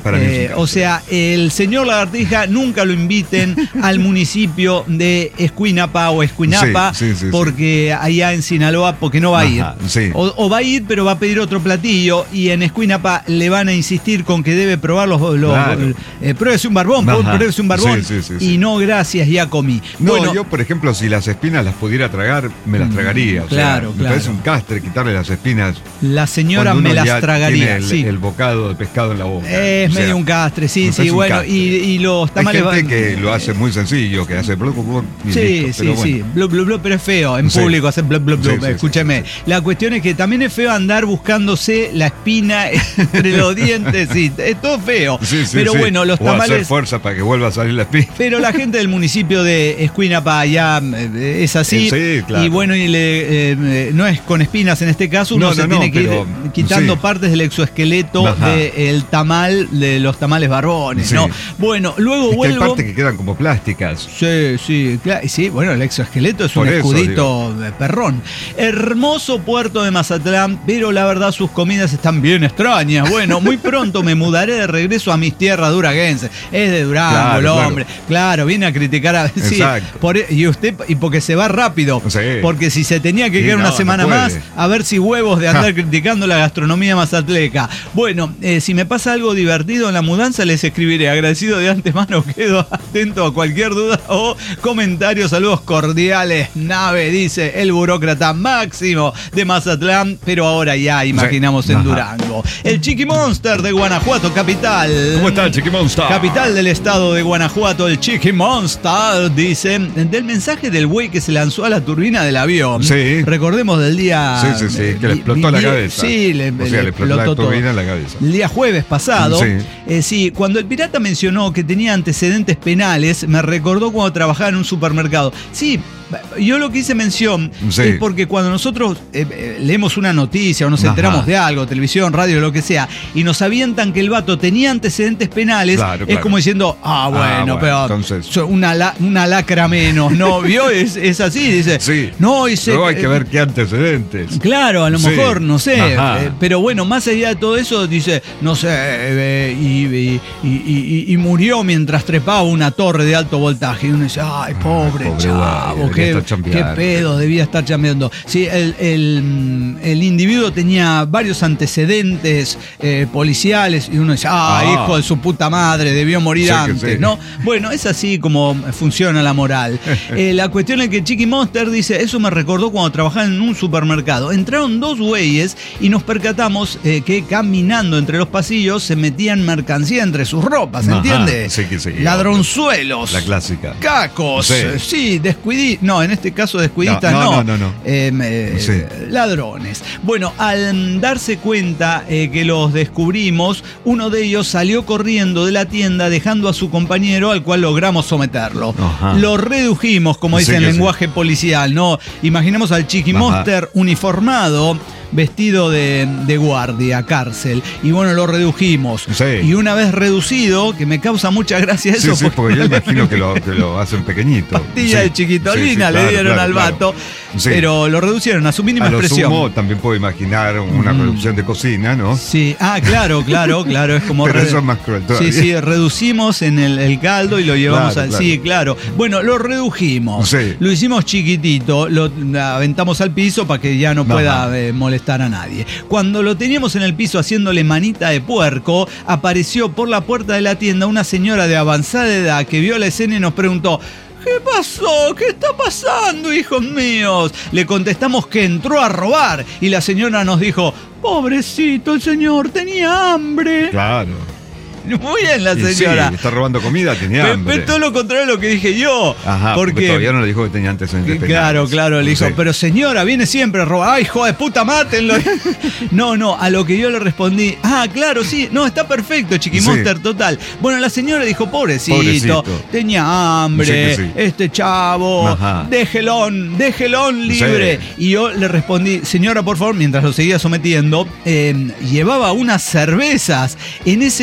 Para mí es un Eh, cáncer. o sea, el señor Lagartija nunca lo inviten al municipio de Escuinapa o Escuinapa, Sí, sí, sí, porque allá en Sinaloa, porque no va a ir. Ajá, sí. O, o va a ir, pero va a pedir otro platillo, y en Escuinapa le van a insistir con que debe probar los... los Claro. eh, pruébese un barbón, Ajá. pruébese un barbón. Sí, sí, sí, y sí. no, gracias, ya comí. No, bueno, yo, por ejemplo, si las espinas las pudiera tragar, me las tragaría. O sea, claro, me claro. parece un castre quitarle las espinas. la señora cuando me uno las ya tragaría. tiene el, sí. el bocado de pescado en la boca. Es O sea, medio un castre, sí, me sí, parece un bueno, castre. y, y los Hay tamales gente van- que lo hace muy sencillo, que hace blu, blu, blu, y Sí, listo, sí, pero bueno. sí. Blu, blu, blu, pero es feo en Sí. público hacer blu, blu, blu. Sí, sí, sí, Escúcheme. sí, sí. La cuestión es que también es feo andar buscándose la espina entre los dientes. Sí, es todo feo. Sí, sí, pero sí. bueno, los O hacer tamales. fuerza para que vuelva a salir la espina. Pero la gente del municipio de Escuinapa ya eh, es así. Sí, claro. Y bueno, y le, eh, no es con espinas en este caso, uno No, se no, no, tiene que ir pero, quitando sí. partes del exoesqueleto Ajá. del tamal, de los tamales barbones, Sí. ¿no? Bueno, luego Es que hay vuelvo. partes que quedan como plásticas. Sí, sí, claro. Y sí, bueno, el exoesqueleto es Por un eso, escudito de perrón. Hermoso puerto de Mazatlán, pero la verdad sus comidas están bien extrañas. Bueno, muy pronto me mudaré de regreso a mis tierras duraguenses. Es de Durango, Claro, el claro. hombre. Claro, viene a criticar a. Sí, Exacto. por- y usted, y porque se va rápido. Sí. Porque si se tenía que Sí, quedar no, una no semana puede. más, a ver si huevos de andar criticando la gastronomía mazatleca. Bueno, eh, si me pasa algo divertido en la mudanza, les escribiré. Agradecido de antemano, quedo atento a cualquier duda o comentario. Saludos cordiales. Nave, dice el burócrata máximo de Mazatlán, pero ahora ya imaginamos en Ajá. Durango. El Chiqui Monster de Guanajuato, capital. ¿Cómo está el Chiqui Monster? Capital del estado de Guanajuato, el Chiqui Monster, dice, del mensaje del güey que se lanzó a la turbina del avión. Sí. Recordemos del día... Sí, sí, sí, que le vi- explotó la vi- cabeza. Sí, le, O sea, le explotó la todo. turbina en la cabeza. El día jueves pasado, Sí. eh, sí, cuando el pirata mencionó que tenía antecedentes penales, me recordó cuando trabajaba en un supermercado. Sí, yo lo que hice mención Sí. es porque cuando nosotros eh, eh, leemos una noticia o nos Ajá. enteramos de algo, televisión, radio, lo que sea, y nos avientan que el vato tenía antecedentes penales, Claro, es claro. como diciendo, ah, bueno, Ah, bueno, pero entonces- so- una, la- una lacra menos, ¿no? ¿Vio? Es, es así, dice. Sí. No, y se- Luego hay que eh, ver qué antecedentes. Claro, a lo Sí. mejor, no sé. Ajá. eh, pero bueno, más allá de todo eso, dice, no sé, eh, y, y- y- y- y murió mientras trepaba una torre de alto voltaje. Y uno dice, ay, pobre, Pobre chavo, güey, qué, debería estar qué chambeando. pedo, debía estar chambeando. Sí, el, el- el individuo tenía varios antecedentes eh, policiales y uno dice, ah, Ah. hijo de su puta madre, debió morir Sí que antes, sí. ¿no? Bueno, es así como funciona la moral. Eh, la cuestión es que Chiqui Monster dice, eso me recordó cuando trabajaba en un supermercado. Entraron dos güeyes y nos percatamos eh, que caminando entre los pasillos se metían mercancía entre sus ropas, Ajá, ¿entiendes? sí que sí, Ladronzuelos. La clásica. Cacos, Sí. eh, sí, descuidí, no, en este caso descuidistas No, no, no, no, no, no. Eh, eh, Sí. ladrones. Bueno, al darse cuenta eh, que los descubrimos, uno de ellos salió corriendo de la tienda dejando a su compañero al cual logramos someterlo. Ajá. Lo redujimos, como Sí dice en que sí. lenguaje policial, ¿no? Imaginemos al Chiqui Ajá. Monster uniformado, vestido de, de guardia, cárcel. Y bueno, lo redujimos. Sí. Y una vez reducido, que me causa mucha gracia Sí, eso. sí, porque yo imagino que lo, que lo hacen pequeñito. Pastilla Sí. de chiquitolina Sí, sí, le claro, dieron claro, al claro. vato, Sí. pero lo reducieron a su mínima A lo expresión. sumo también puedo imaginar una Mm. reducción de cocina, ¿no? Sí, ah, claro, claro, claro, es como... Pero re- eso es más cruel Sí, todavía. sí, reducimos en el, el caldo y lo llevamos Claro, al... claro. Sí, claro. Bueno, lo redujimos, Sí. lo hicimos chiquitito, lo aventamos al piso para que ya no pueda Ajá. eh, molestar a nadie. Cuando lo teníamos en el piso haciéndole manita de puerco, apareció por la puerta de la tienda una señora de avanzada edad que vio la escena y nos preguntó... ¿Qué pasó? ¿Qué está pasando, hijos míos? Le contestamos que entró a robar y la señora nos dijo, pobrecito el señor, tenía hambre. Claro. Muy bien la Y sí, señora. está robando comida, tenía Pe- hambre. pe- todo lo contrario de lo que dije yo. Ajá, porque, porque todavía no le dijo que tenía antecedentes penales. Claro, claro, le dijo, Sí. pero señora, viene siempre a robar. ¡Ay, hijo de puta, mátenlo! No, no, a lo que yo le respondí, ah, claro, sí, no, está perfecto, Chiqui Sí. Monster, total. Bueno, la señora dijo, pobrecito, Pobrecito. tenía hambre, Sí que sí. este chavo, Ajá. déjelón, déjelón libre. Sí. Y yo le respondí, señora, por favor, mientras lo seguía sometiendo, eh, llevaba unas cervezas. En ese momento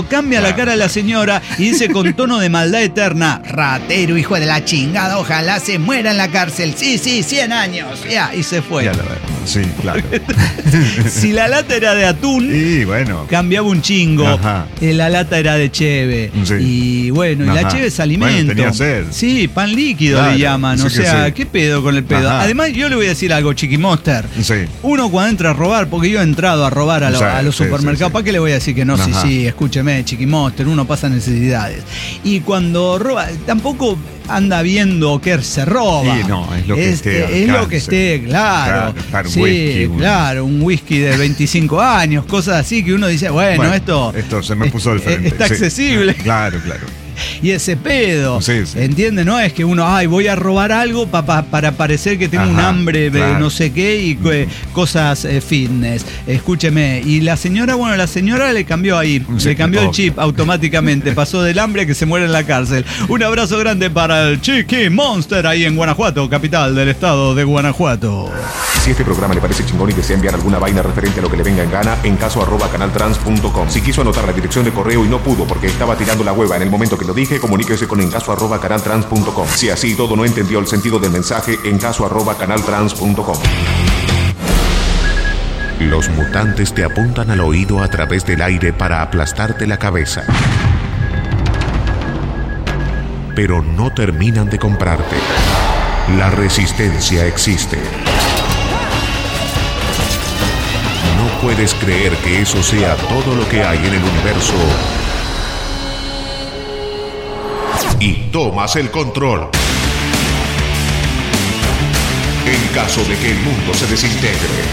cuando cambia la cara de la señora y dice con tono de maldad eterna: ratero, hijo de la chingada, ojalá se muera en la cárcel. Sí, sí, cien años. Ya, y se fue. Ya lo veo. Sí, claro. Si la lata era de atún, y bueno, cambiaba un chingo. Ajá. Eh, la lata era de cheve. Sí. Y bueno, y Ajá. la cheve es alimento. Bueno, tenía sed. Sí, pan líquido Claro, le llaman. sí O que sea, sí. ¿qué pedo con el pedo? Ajá. Además, yo le voy a decir algo, Chiqui Monster. Sí. Uno cuando entra a robar, porque yo he entrado a robar a, lo- Sí, a los sí, supermercados, sí, sí. ¿para qué le voy a decir que no? Sí, Ajá. sí, escúcheme, Chiqui Monster, uno pasa necesidades. Y cuando roba, tampoco anda viendo qué se roba. Sí, no, es lo que esté al Es lo que alcance. esté, claro. Claro, claro, un sí, whisky, un- claro, un whisky de veinticinco años, cosas así que uno dice, bueno, Bueno, esto, esto se me puso al es- frente. está sí. accesible. Claro, claro. Y ese pedo, Sí, sí. ¿entiendes? No es que uno, ay, voy a robar algo pa- pa- para parecer que tengo un Ajá, hambre de claro. no sé qué y eh, cosas eh, fitness. Escúcheme. Y la señora, bueno, la señora le cambió ahí, Sí, le cambió obvio. el chip automáticamente, pasó del hambre a que se muere en la cárcel. Un abrazo grande para el Chiqui Monster ahí en Guanajuato, capital del estado de Guanajuato. Si este programa le parece chingón y desea enviar alguna vaina referente a lo que le venga en gana, en caso arroba canaltrans punto com. Si quiso anotar la dirección de correo y no pudo porque estaba tirando la hueva en el momento que lo dije, comuníquese con encaso arroba canaltrans punto com. Si así todo no entendió el sentido del mensaje, encaso arroba canaltrans punto com. Los mutantes te apuntan al oído a través del aire para aplastarte la cabeza. Pero no terminan de comprarte. La resistencia existe. No puedes creer que eso sea todo lo que hay en el universo. Y tomas el control. En caso de que el mundo se desintegre.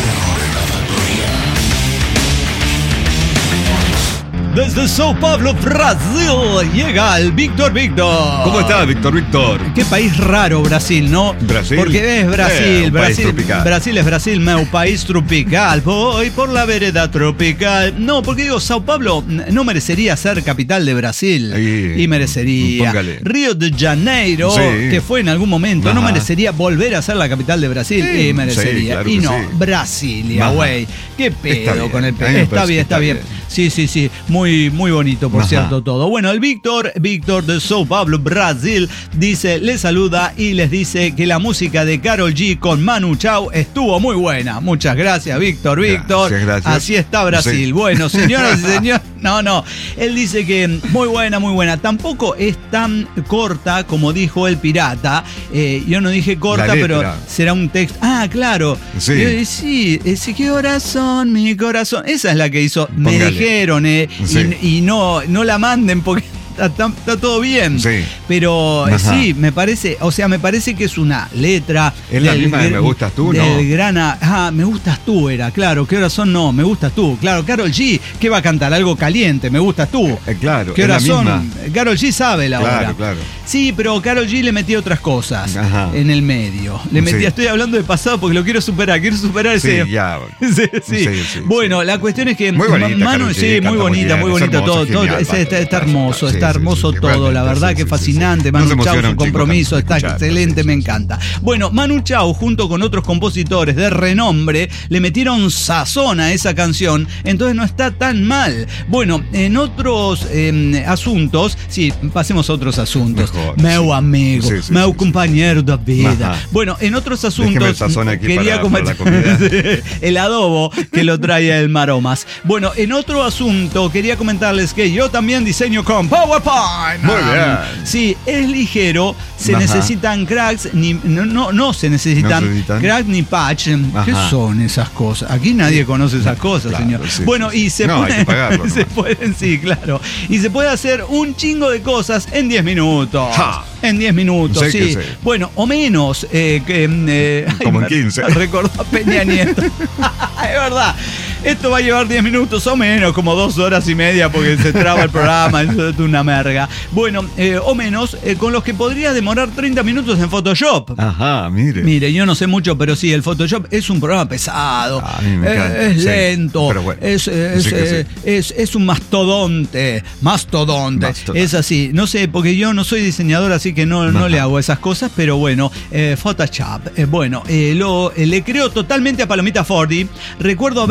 Desde Sao Paulo, Brasil, llega el Víctor Víctor. ¿Cómo estás, Víctor Víctor? Qué país raro Brasil, ¿no? Brasil. Porque es Brasil, Eh, un país Brasil, tropical. Brasil es Brasil, meu país tropical. Voy por la vereda tropical. No, porque digo, Sao Paulo no merecería ser capital de Brasil. Ahí, y merecería. póngale. Río de Janeiro, Sí. que fue en algún momento, no Ajá. merecería volver a ser la capital de Brasil. Sí, y merecería. sí, claro y que no, sí. Brasilia, Ajá. güey. Qué pedo Está bien, con el a mí pedo. me Está parece bien, que está está bien. bien. Sí, sí, sí. Muy, muy bonito, por Ajá. cierto, todo. Bueno, el Víctor, Víctor de Sao Paulo, Brasil, dice, les saluda y les dice que la música de Karol G con Manu Chao estuvo muy buena. Muchas gracias, Víctor, Víctor. Gracias, gracias. Así está Brasil. Sí. Bueno, señoras y señores, no, no. Él dice que muy buena, muy buena. Tampoco es tan corta como dijo el pirata. Eh, yo no dije corta, La letra. pero será un texto. Ah, claro. Sí. Eh, sí, ese corazón, mi corazón. Esa es la que hizo. Me Póngale. dijeron, eh, Sí. y, y no, no la manden porque está, está- está todo bien. Sí. Pero eh, Ajá. sí, me parece, o sea, me parece que es una letra. Es la del misma de gr- Me Gustas Tú, del ¿no? grana. Ah, Me Gustas Tú era, claro. ¿Qué horas son? No, Me Gustas Tú. Claro, Karol G, ¿qué va a cantar? Algo caliente, Me Gustas Tú. Eh, claro, ¿Qué es la horas son? misma. Karol G sabe la Claro, hora. claro. Sí, pero Karol G le metió otras cosas Ajá. en el medio. Le metía, Sí. estoy hablando de pasado porque lo quiero superar, quiero superar ese. Sí, ya. Sí, sí. Sí, sí, bueno, sí. la cuestión es que Muy bonita, Manu, Karol G, sí, canta muy muy bonita, bien, muy es bonita, hermoso, todo, todo, genial, es- está, Pato, está Pato, hermoso, sí, está sí, sí, hermoso sí, todo, la realmente, verdad sí, que sí, fascinante, sí. Manu Nos Chao, emociona su un chico compromiso, también está escuchando, excelente, sí, me sí, encanta. Bueno, Manu Chao junto con otros compositores de renombre le metieron sazón a esa canción, entonces no está tan mal. Bueno, en otros eh, asuntos, sí, pasemos a otros asuntos. Mejor, Meu sí. amigo, Sí, sí, meu sí, sí. compañero de vida. Ajá. Bueno, en otros Déjeme el asuntos sazón aquí quería para- para la comentar comida. el adobo que lo trae el Maromas. Bueno, en otro asunto quería comentarles que yo también diseño con PowerPoint. Muy bien. Sí, es ligero, se Ajá. necesitan cracks, ni, no, no, no se necesitan, No se necesitan. cracks ni patch. ¿Qué Ajá. son esas cosas? Aquí nadie conoce esas cosas, Claro, señor. sí, bueno, sí, y sí. se No, hay pueden, que pagarlo se nomás. pueden, sí, claro. Y se puede hacer un chingo de cosas en diez minutos. Ja. En diez minutos, Sé que sí. sé. Bueno, o menos. Eh, que, eh, Como en me- quince. me recordó a Peña Nieto. Es verdad. Esto va a llevar diez minutos o menos, como dos horas y media, porque se traba el programa, eso es una merga. Bueno, eh, o menos, eh, con los que podría demorar treinta minutos en Photoshop. Ajá, mire. Mire, yo no sé mucho, pero sí, el Photoshop es un programa pesado, A mí me eh, encanta, es sí, lento, pero bueno, es, es, sí que eh, sí. es- es un mastodonte, mastodonte, Mastodonte. es así. No sé, porque yo no soy diseñador, así que no, no Ajá. le hago esas cosas, pero bueno, eh, Photoshop, eh, bueno, eh, lo, eh, le creo totalmente a Palomita Fordy. Recuerdo haber Nadie dicho...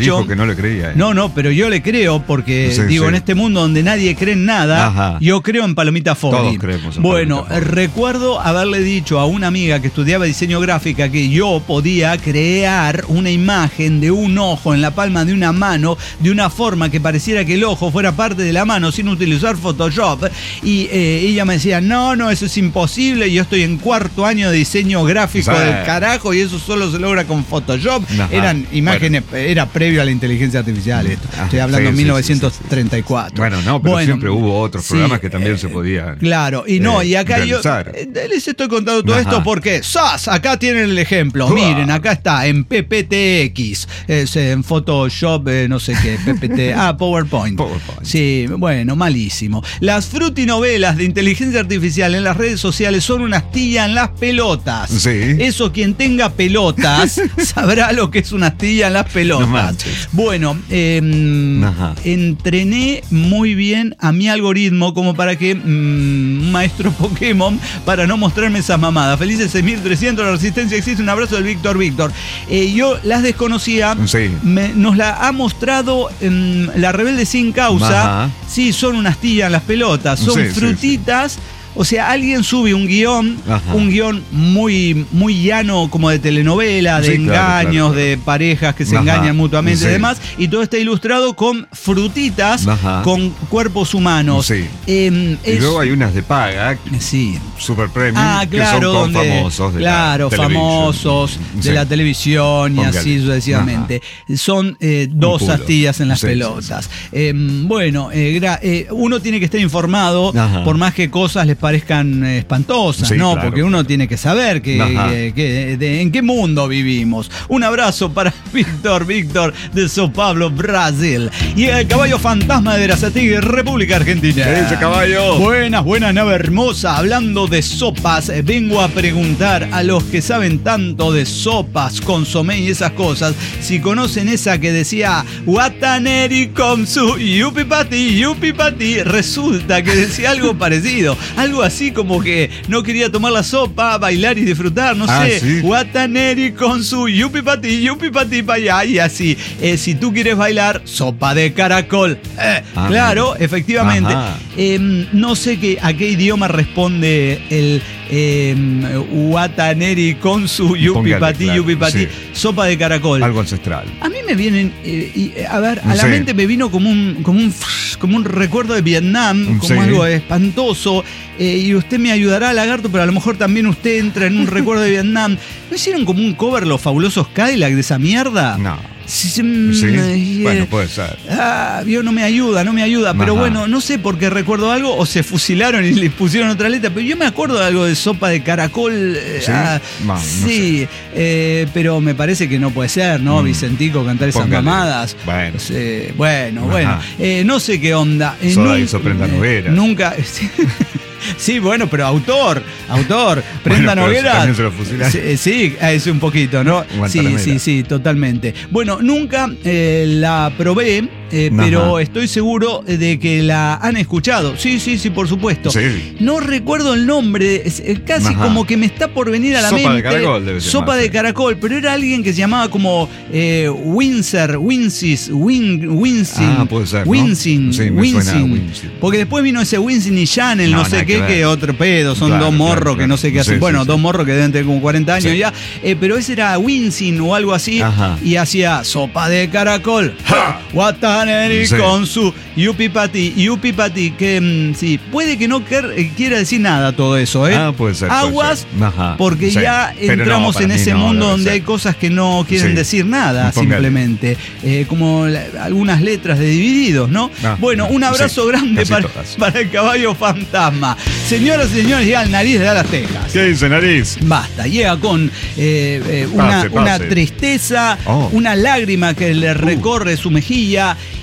dijo que no le creía. ¿eh? No, no, pero yo le creo porque, sí, digo, sí. en este mundo donde nadie cree en nada, Ajá. yo creo en Palomita Fori. Todos creemos en Bueno, Palomita Fori. recuerdo haberle dicho a una amiga que estudiaba diseño gráfica que yo podía crear una imagen de un ojo en la palma de una mano de una forma que pareciera que el ojo fuera parte de la mano sin utilizar Photoshop. Y eh, ella me decía, no, no, eso es imposible. Yo estoy en cuarto año de diseño gráfico Sí. del carajo y eso solo se logra con Photoshop. Ajá. Eran imágenes, Bueno. era previo a la inteligencia artificial esto. Estoy Ah, hablando sí, de sí, mil novecientos treinta y cuatro. Bueno, no, pero Bueno, siempre hubo otros sí, programas que también eh, se podían. Claro, y no, eh, y acá yo realizar. eh, les estoy contando todo Ajá. esto porque ¡zas! Acá tienen el ejemplo. Uah. Miren, acá está en P P T X, es en Photoshop, eh, no sé qué, P P T, ah, PowerPoint. PowerPoint. Sí, bueno, malísimo. Las frutinovelas de inteligencia artificial en las redes sociales son una astilla en las pelotas. Sí. Eso, quien tenga pelotas sabrá lo que es una astilla en las No pelotas. manches. Bueno, eh, Ajá. entrené muy bien a mi algoritmo como para que mm, un maestro Pokémon para no mostrarme esas mamadas. Felices seis mil trescientos, la resistencia existe. Un abrazo del Víctor Víctor. Eh, yo las desconocía. Sí. Me- nos la ha mostrado em, la Rebelde Sin Causa. Ajá. Sí, son una astilla en las pelotas. Son Sí, sí, frutitas. O sea, alguien sube un guión, Ajá. un guión muy, muy llano como de telenovela, de Sí, claro, engaños, claro, claro. de parejas que se Ajá, engañan mutuamente sí. y demás, y todo está ilustrado con frutitas, Ajá. con cuerpos humanos. Sí. Em, Y es- luego hay unas de paga, Sí. super premium, Ah, claro, que son con donde- famosos de claro, la televisión. famosos de Sí. la televisión y Póngale. así sucesivamente. Son eh, dos culo. astillas en las Sí, pelotas. Eh, bueno, eh, gra- eh, uno tiene que estar informado, Ajá. por más que cosas les parezcan eh, espantosas, Sí, ¿no? claro. Porque uno tiene que saber que, Ajá. que- que- de- en qué mundo vivimos. Un abrazo para Víctor, Víctor de São Paulo, Brasil. Y el caballo fantasma de Verazategui, República Argentina. ¿Qué dice, caballo? Buenas, buenas, nave hermosa. Hablando de sopas, eh, vengo a preguntar a los que saben tanto de sopas, consomé y esas cosas, si conocen esa que decía Wataneri Komsu, yupi pati, yupi pati. Resulta que decía algo parecido, algo así como que no quería tomar la sopa, bailar y disfrutar, no Ah, sé. ¿sí? Wataneri Komsu, yupi pati, yupi pati pa' allá, y así. Eh, si tú quieres bailar, sopa de caracol. Eh, Ah, claro, efectivamente. Ajá. Eh, no sé qué, a qué idioma responde el eh, Wataneri Konsu Yupi Póngale, Pati claro, Yupi Pati, sí. sopa de caracol. Algo ancestral. A mí me vienen, eh, y, eh, a ver, a la Sí. mente me vino como un, como un, como un recuerdo de Vietnam, como Sí. algo espantoso, eh, y usted me ayudará, Lagarto, pero a lo mejor también usted entra en un recuerdo de Vietnam. ¿No hicieron como un cover los fabulosos Cadillac de esa mierda? No. Sí, sí, mm, ¿Sí? eh, Bueno, puede ser. Ah, vio, no me ayuda, no me ayuda. Pero Ajá. bueno, no sé por qué recuerdo algo o se fusilaron y le pusieron otra letra. Pero yo me acuerdo de algo de sopa de caracol. eh, ¿Sí? ah, No, no sí, eh, pero me parece que no puede ser, ¿no? Mm. Vicentico cantar esas Póngale. mamadas. Bueno. Sí, bueno, Ajá. bueno. Eh, no sé qué onda. Eh, Soda nun- hizo Prenda eh, Nogueras. Nunca. Sí, bueno, pero autor, autor, Prenda Bueno, pero Nogueras. también se lo fusilaron. Sí, sí, es un poquito, ¿no? Sí, Guantanamera. sí, sí, totalmente. Bueno, nunca eh, la probé, eh, Ajá. pero estoy seguro de que la han escuchado. Sí, sí, sí, por supuesto. Sí. No recuerdo el nombre, es, eh, casi Ajá. como que me está por venir a la Sopa de mente. caracol debe Sopa llamarse. de caracol, pero era alguien que se llamaba como eh, Windsor, Winsis, Win, Winsin. Ah, puede ser, ¿no? Winsin, Sí, me suena a Winsin. Winsin. Porque después vino ese Winsin y Channel, no, No, sé nada qué, que que, ver. otro pedo. Son Claro, dos morros claro, que claro. no sé qué hacen. Sí, bueno, sí, dos sí. morros que deben tener como cuarenta años Sí. ya. Eh, pero ese era Winsin o algo así. Ajá. Y hacía sopa de caracol. Ja. Wataneri Sí. con su yupi pati, yupi pati. Que mm, sí, puede que no quer- eh, quiera decir nada todo eso, ¿eh? Ah, puede ser, puede Aguas, ser. Ajá. porque Sí. ya Pero no, entramos para en mí ese no, mundo debe donde ser. hay cosas que no quieren Sí. decir nada, Póngale. simplemente. Eh, como la- algunas letras de Divididos, ¿no? Ah, bueno, un abrazo sí, grande casi para, todas. para el caballo fantasma. Señoras y señores, llega el nariz de Dallas, Texas. ¿Qué dice, nariz? Basta, llega con eh, eh, una, Pase, pase. una tristeza, Oh. una lágrima que le recorre su mejilla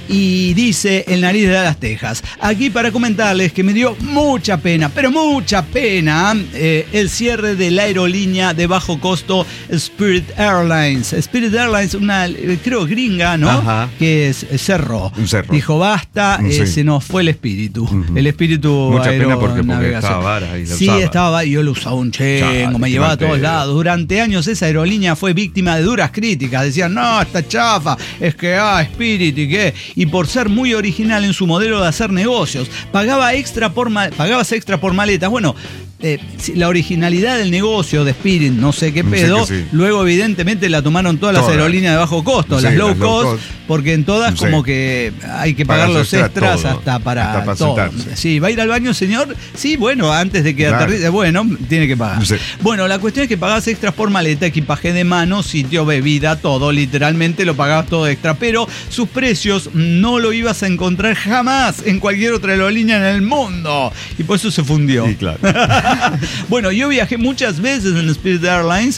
y dice el nariz de Dallas, Texas. Aquí para comentarles que me dio mucha pena, pero mucha pena, eh, el cierre de la aerolínea de bajo costo Spirit Airlines. Spirit Airlines, una, creo, gringa, ¿no? Ajá. Que es, cerró. cerró. Dijo, basta, Sí. eh, se nos fue el espíritu. Uh-huh. El espíritu Mucha pena porque, porque aeronavegación. estaba vara y lo Sí, usaba. estaba, y yo lo usaba un chengo, Chale, me qué llevaba a mal todos pedo. lados. Durante años esa aerolínea fue víctima de duras críticas. Decían, no, esta chafa, es que, ah, Spirit y qué. Y por ser muy original en su modelo de hacer negocios, pagaba extra por ma- pagabas extra por maletas. Bueno, eh, la originalidad del negocio de Spirit, no sé qué No sé pedo, que sí. luego evidentemente la tomaron todas, Todas. las aerolíneas de bajo costo, Sí, las low las low cost, cost. porque en todas Sí. como que hay que pagar Pagas los extra extras todo, hasta para, hasta para todo. sentarse. Sí, ¿va a ir al baño, señor? Sí, bueno, antes de que Claro. aterrice, bueno, tiene que pagar. Sí. Bueno, la cuestión es que pagabas extras por maleta, equipaje de mano, sitio, bebida, todo, literalmente lo pagabas todo extra, pero sus precios no lo ibas a encontrar jamás en cualquier otra aerolínea en el mundo, y por eso se fundió. Sí, claro. Bueno, yo viajé muchas veces en Spirit Airlines,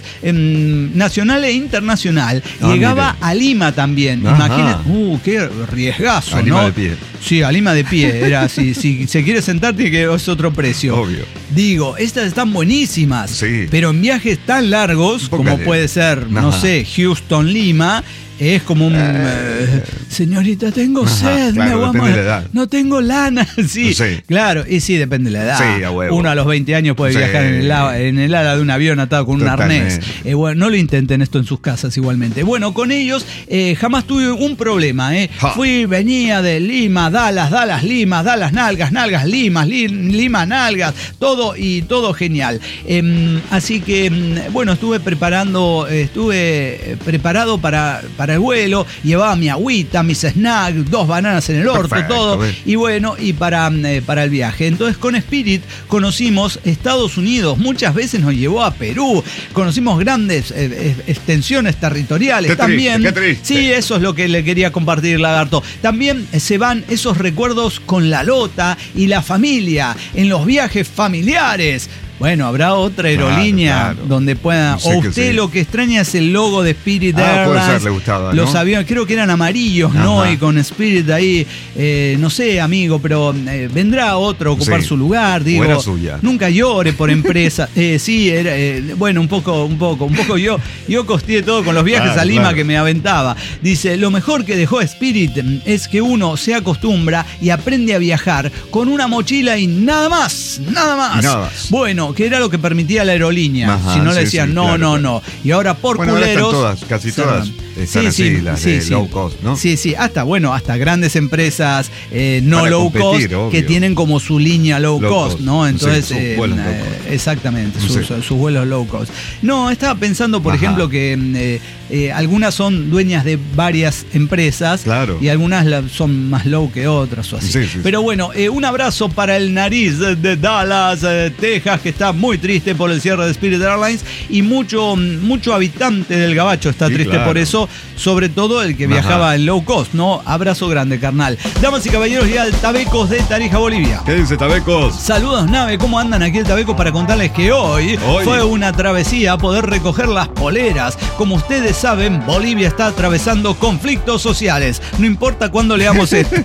en nacional e internacional. Ah, Llegaba mire. a Lima también. Ajá. Imagínate, uh, qué riesgazo, A Lima ¿no? de pie. Sí, a Lima de pie. Era, si, si se quiere sentar, tiene que es otro precio. Obvio. Digo, estas están buenísimas. Sí. Pero en viajes tan largos como Póngale. puede ser, no Ajá. sé, Houston-Lima. Es como un... Eh. eh, señorita, tengo Ajá, sed, claro, me voy a depende de la morir. edad. No tengo lana. Sí, Sí. claro. Y sí, depende de la edad. Sí, a huevo. Uno a los veinte años puede Sí. viajar en el, ala- en el ala de un avión atado con un Totalmente. arnés. Eh, bueno, no lo intenten esto en sus casas igualmente. Bueno, con ellos eh, jamás tuve un problema. Eh. Ja. Fui, venía de Lima, Dallas, Dallas, Lima, Dallas, Nalgas, Nalgas, Limas, Li- Lima, Nalgas, todo y todo genial. Em, así que, em, bueno, estuve preparando, eh, estuve eh, preparado para, para el vuelo. Llevaba mi agüita, mis snacks, dos bananas en el orto, Perfecto, todo. bien. Y bueno, y para, eh, para el viaje. Entonces, con Spirit conocimos Estados Unidos. Muchas veces nos llevó a Perú. Conocimos grandes eh, eh, extensiones territoriales Qué también. triste, qué triste. Sí, eso es lo que le quería compartir, Lagarto. También eh, se van esos recuerdos con la lota y la familia, en los viajes familiares. Bueno, habrá otra aerolínea Claro, claro. donde pueda. Sé O que usted sí. lo que extraña es el logo de Spirit Ah, puede Airlines. ser, le gustaba, ¿no? Los aviones, creo que eran amarillos, ¿no? Ajá. Y con Spirit ahí, eh, no sé, amigo, pero eh, vendrá otro a ocupar Sí. su lugar. Digo, O era suya. nunca llore por empresa. Eh, sí, era, eh, bueno, un poco, un poco, un poco yo, yo costeé todo con los viajes Claro, a Lima claro. que me aventaba. Dice, lo mejor que dejó Spirit mm, es que uno se acostumbra y aprende a viajar con una mochila y nada más, nada más. Y nada más. Bueno, que era lo que permitía la aerolínea. Ajá, si no le sí, decían, sí, no, claro, no, claro. no. Y ahora por Bueno, ahora están culeros. todas, casi cerran. todas están así, las de low cost, ¿no? Sí, sí, hasta, bueno, hasta grandes empresas eh, no Para low competir, cost obvio. que tienen como su línea low, Low cost, cost. ¿no? Sí, Entonces, sus eh, vuelos low eh, cost. exactamente, sus, Sí. sus vuelos low cost. No, estaba pensando, por Ajá. ejemplo, que eh, eh, algunas son dueñas de varias empresas Claro. y algunas la- son más low que otras o así. Sí, sí, sí. Pero bueno, eh, un abrazo para el nariz de, de Dallas, eh, Texas, que está muy triste por el cierre de Spirit Airlines y mucho, mucho habitante del Gabacho está Sí, triste claro. por eso, sobre todo el que Ajá. viajaba en low cost, ¿no? Abrazo grande, carnal. Damas y caballeros, y al Tabecos de Tarija, Bolivia. ¿Qué dice Tabecos? Saludos, nave, ¿cómo andan aquí el Tabecos? Para contarles que hoy, Hoy. fue una travesía a poder recoger las poleras. Como ustedes saben, Bolivia está atravesando conflictos sociales. No importa cuándo leamos esto.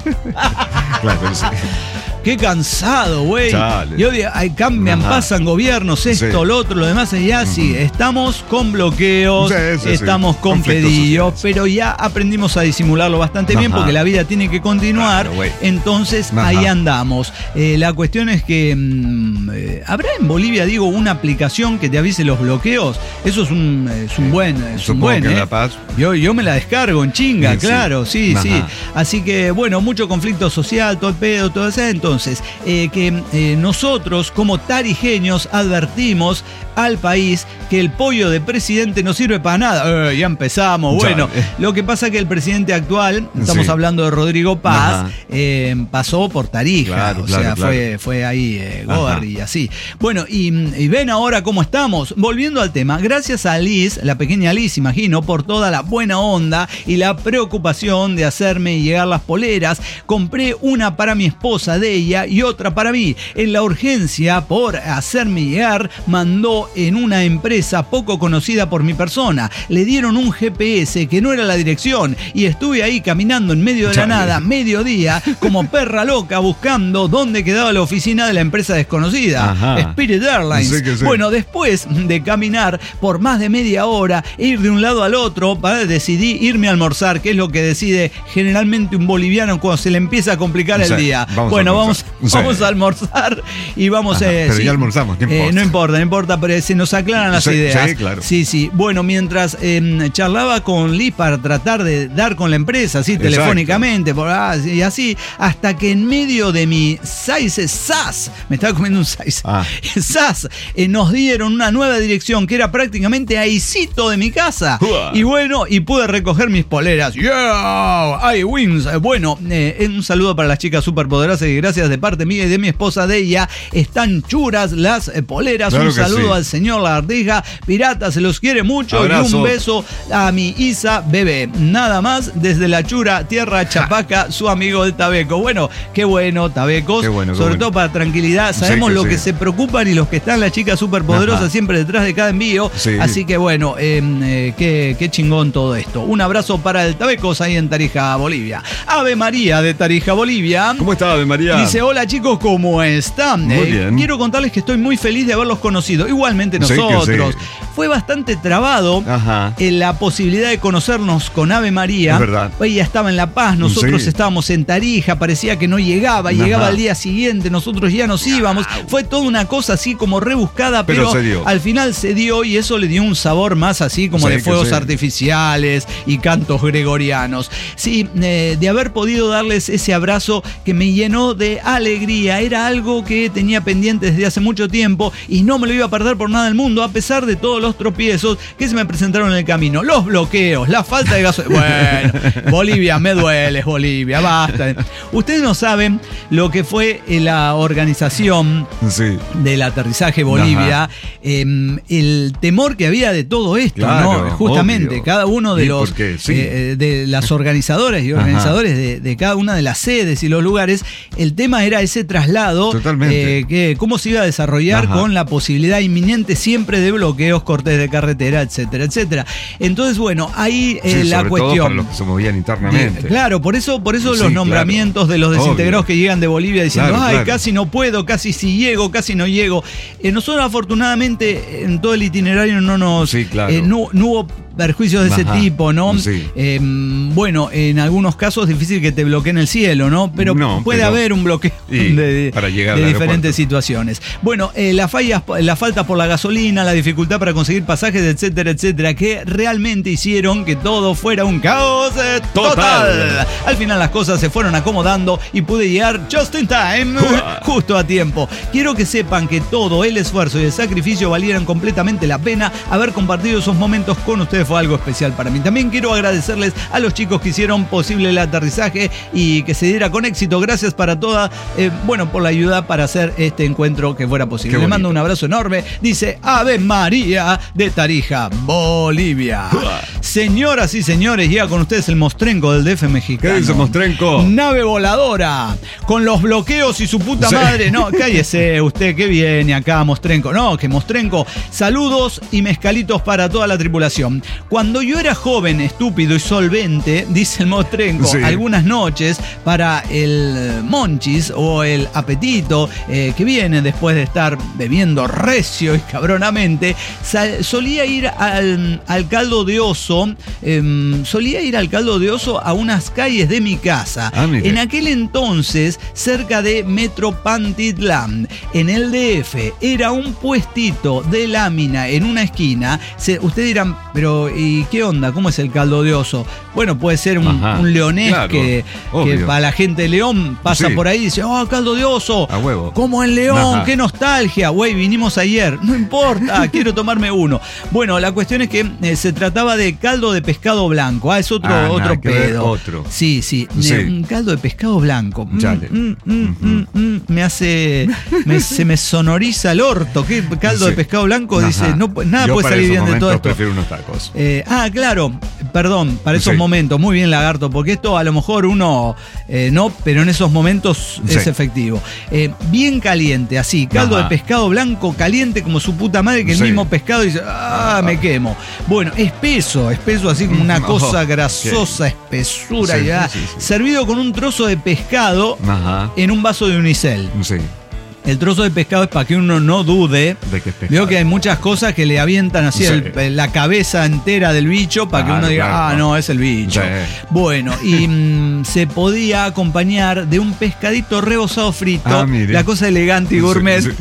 Claro, sí. Qué cansado, güey. Chale. Y hoy ay, cambian, Ajá. pasan gobiernos, esto, Sí. lo otro, lo demás. Y ya sí, estamos con bloqueos, Sí, sí, sí. estamos con Conflictos pedillos, sociales. pero ya aprendimos a disimularlo bastante bien Ajá. porque la vida tiene que continuar. Claro, güey. Entonces Ajá. ahí andamos. Eh, la cuestión es que mm, eh, habrá en Bolivia, digo, una aplicación que te avise los bloqueos. Eso es un, es un buen, es un Supongo buen. que en eh. La Paz. Yo, yo me la descargo en chinga, Sí, sí. claro, sí, Ajá. sí. Así que, bueno, mucho conflicto social, todo el pedo, todo eso. Entonces, eh, que eh, nosotros, como tarijeños, advertimos al país que el pollo de presidente no sirve para nada. Eh, ya empezamos. Bueno, Ya, eh. lo que pasa que el presidente actual, estamos Sí. hablando de Rodrigo Paz, Ajá. eh, pasó por Tarija. Claro, o claro, sea, claro. fue, fue ahí eh, Ajá. Goberri y así. Bueno, y, y ven ahora cómo estamos. Volviendo al tema, gracias a Liz, la pequeña Liz, imagino, por toda la buena onda y la preocupación de hacerme llegar las poleras. Compré una para mi esposa de ella y otra para mí. En la urgencia por hacerme llegar, mandó en una empresa poco conocida por mi persona. Le dieron un G P S que no era la dirección y estuve ahí caminando en medio de la nada, mediodía, como perra loca, buscando dónde quedaba la oficina de la empresa desconocida. Ajá. Spirit Airlines. Sí que sí. Bueno, después de caminar por más de media hora, ir de un lado al otro, ¿vale? Decidí irme a almorzar, que es lo que decide generalmente un boliviano cuando se le empieza a complicar el sí, día. Vamos bueno, vamos, vamos sí. a almorzar y vamos Ajá, a... Pero sí, ya almorzamos, ¿qué importa? Eh, no importa, no importa, pero se nos aclaran las sí, ideas. Sí, claro. Sí, sí. Bueno, mientras eh, charlaba con Liz para tratar de dar con la empresa, así, Exacto. telefónicamente, por, ah, y así, hasta que en medio de mi size SAS, me estaba comiendo un size, ah. SAS, eh, nos dieron una nueva dirección que era prácticamente ahícito de mi casa. Uh. Y bueno, y pude recoger mis poleras. Yeah, I wins. Bueno, eh, un saludo para las chicas superpoderosas y gracias de parte mía y de mi esposa de ella. Están churas las eh, poleras. Claro un saludo sí. al señor Lardija. Pirata, se los quiere mucho. Abrazo. Y un beso a mi Isa bebé. Nada más desde la chura tierra Chapaca, su amigo el Tabeco. Bueno, qué bueno, Tabecos. Qué bueno, qué sobre bueno. todo para tranquilidad. Sabemos sí, que lo sí. que se preocupan y los que están las chicas superpoderosas Ajá. siempre detrás de cada envío. Sí. Así que bueno, eh, eh, qué, qué chingón todo esto. Un abrazo para el Tabecos ahí en Tarija, Bolivia. Ave María de Tarija, Bolivia. ¿Cómo está, Ave María? Dice, hola chicos, ¿cómo están? Muy eh, bien. Quiero contarles que estoy muy feliz de haberlos conocido. Igualmente nosotros. Sí sí. Fue bastante trabado en la posibilidad de conocernos con Ave María. Es verdad. Ella estaba en La Paz, nosotros sí. estábamos en Tarija, parecía que no llegaba, Ajá. llegaba al día siguiente, nosotros ya nos íbamos. Fue toda una cosa así como rebuscada, pero, pero al final se dio y eso le dio un sabor más así como sí, de fuegos sí. artificiales y cantos gregorianos. Sí, eh, de haber podido darles ese abrazo que me llenó de alegría. Era algo que tenía pendiente desde hace mucho tiempo y no me lo iba a perder por nada del mundo, a pesar de todos los tropiezos que se me presentaron en el camino. Los bloqueos, la falta de gasolina. Bueno, Bolivia, me dueles, Bolivia, basta. Ustedes no saben lo que fue la organización sí. del aterrizaje Bolivia, eh, el temor que había de todo esto, claro, ¿no? Justamente, obvio. Cada uno de los sí. eh, de las organizadoras y organizadores de, de cada una de las sedes y los lugares, el tema era ese traslado, eh, que cómo se iba a desarrollar Ajá. con la posibilidad inminente siempre de bloqueos, cortes de carretera, etcétera, etcétera. Entonces, bueno, ahí eh, sí, la sobre cuestión. Todo para los que se movían internamente. Eh, claro, por eso, por eso sí, los nombramientos claro. de los desintegrados Obvio. que llegan de Bolivia diciendo, claro, ay, claro. casi no puedo, casi si llego, casi no llego. Eh, nosotros afortunadamente en todo el itinerario no nos sí, claro. eh, no, no hubo perjuicios de Ajá. ese tipo, ¿no? Sí. Eh, bueno, en algunos casos es difícil que te bloqueen el cielo, ¿no? Pero no, puede pero, haber un bloqueo de, para llegar de diferentes situaciones. Bueno, eh, las fallas, la falta por la gasolina, la dificultad para conseguir pasajes, etcétera, etcétera, que realmente hicieron que todo fuera un caos eh, total. total. Al final las cosas se fueron acomodando y pude llegar just in time, justo a tiempo. Quiero que sepan que todo el esfuerzo y el sacrificio valieron completamente la pena. Haber compartido esos momentos con ustedes fue algo especial para mí. También quiero agradecerles a los chicos que hicieron posible el aterrizaje y que se diera con éxito. Gracias para toda, eh, bueno, por la ayuda para hacer este encuentro que fuera posible. Le mando un abrazo enorme. Dice Ave María de Tarija, Bolivia. Señoras y señores, llega con ustedes el Mostrenco del D F mexicano. ¿Qué dice Mostrenco? Nave voladora, con los bloqueos y su puta sí. madre. No, cállese usted que viene acá, Mostrenco. No, que Mostrenco, saludos y mezcalitos para toda la tripulación. Cuando yo era joven, estúpido y solvente, dice el Mostrenco, sí. algunas noches para el Monchis o el apetito eh, que viene después de estar bebiendo recio y cabronamente, sal, solía ir al, al caldo de oso, eh, solía ir al caldo de oso a unas calles de mi casa. Ah, en aquel entonces, cerca de Metro Pantitlán, en el D F, era un puestito de lámina en una esquina. Se, ustedes dirán, pero ¿y qué onda? ¿Cómo es el caldo de oso? Bueno, puede ser un, un leonés claro, que, que para la gente de León pasa sí. por ahí y dice, oh, caldo de oso. A huevo. ¿Cómo en León? Ajá. ¡Qué nostalgia! Güey, vinimos ayer. No importa, quiero tomarme uno. Bueno, la cuestión es que eh, se trataba de caldo de pescado blanco. Ah, es otro, ah, otro pedo. Otro. Sí, sí, sí. Eh, un caldo de pescado blanco. Mm, mm, mm, uh-huh. mm, mm, me hace... Me, se me sonoriza el orto. ¿Qué caldo sí. de pescado blanco? Ajá. Dice, no, nada Yo puede salir bien de todo esto. Prefiero unos tacos. Eh, ah, claro. perdón, para esos Sí. momentos. Muy bien, Lagarto, porque esto a lo mejor uno eh, no, pero en esos momentos Sí. es efectivo. Eh, bien caliente, así, caldo Ajá. de pescado blanco, caliente como su puta madre, que el Sí. mismo pescado dice, ah, me quemo. Bueno, espeso, espeso así como una Mm, cosa oh, grasosa, espesura, Sí, y ah, sí, sí, sí. servido con un trozo de pescado Ajá. en un vaso de unicel. Sí. El trozo de pescado es para que uno no dude. De que es pescado. Veo que hay muchas cosas que le avientan así Sí. el- la cabeza entera del bicho para que Claro, uno diga, claro, ah, no. no, es el bicho. Sí. Bueno, y mm, se podía acompañar de un pescadito rebozado frito, Ah, mire. la cosa elegante y Sí, gourmet. sí.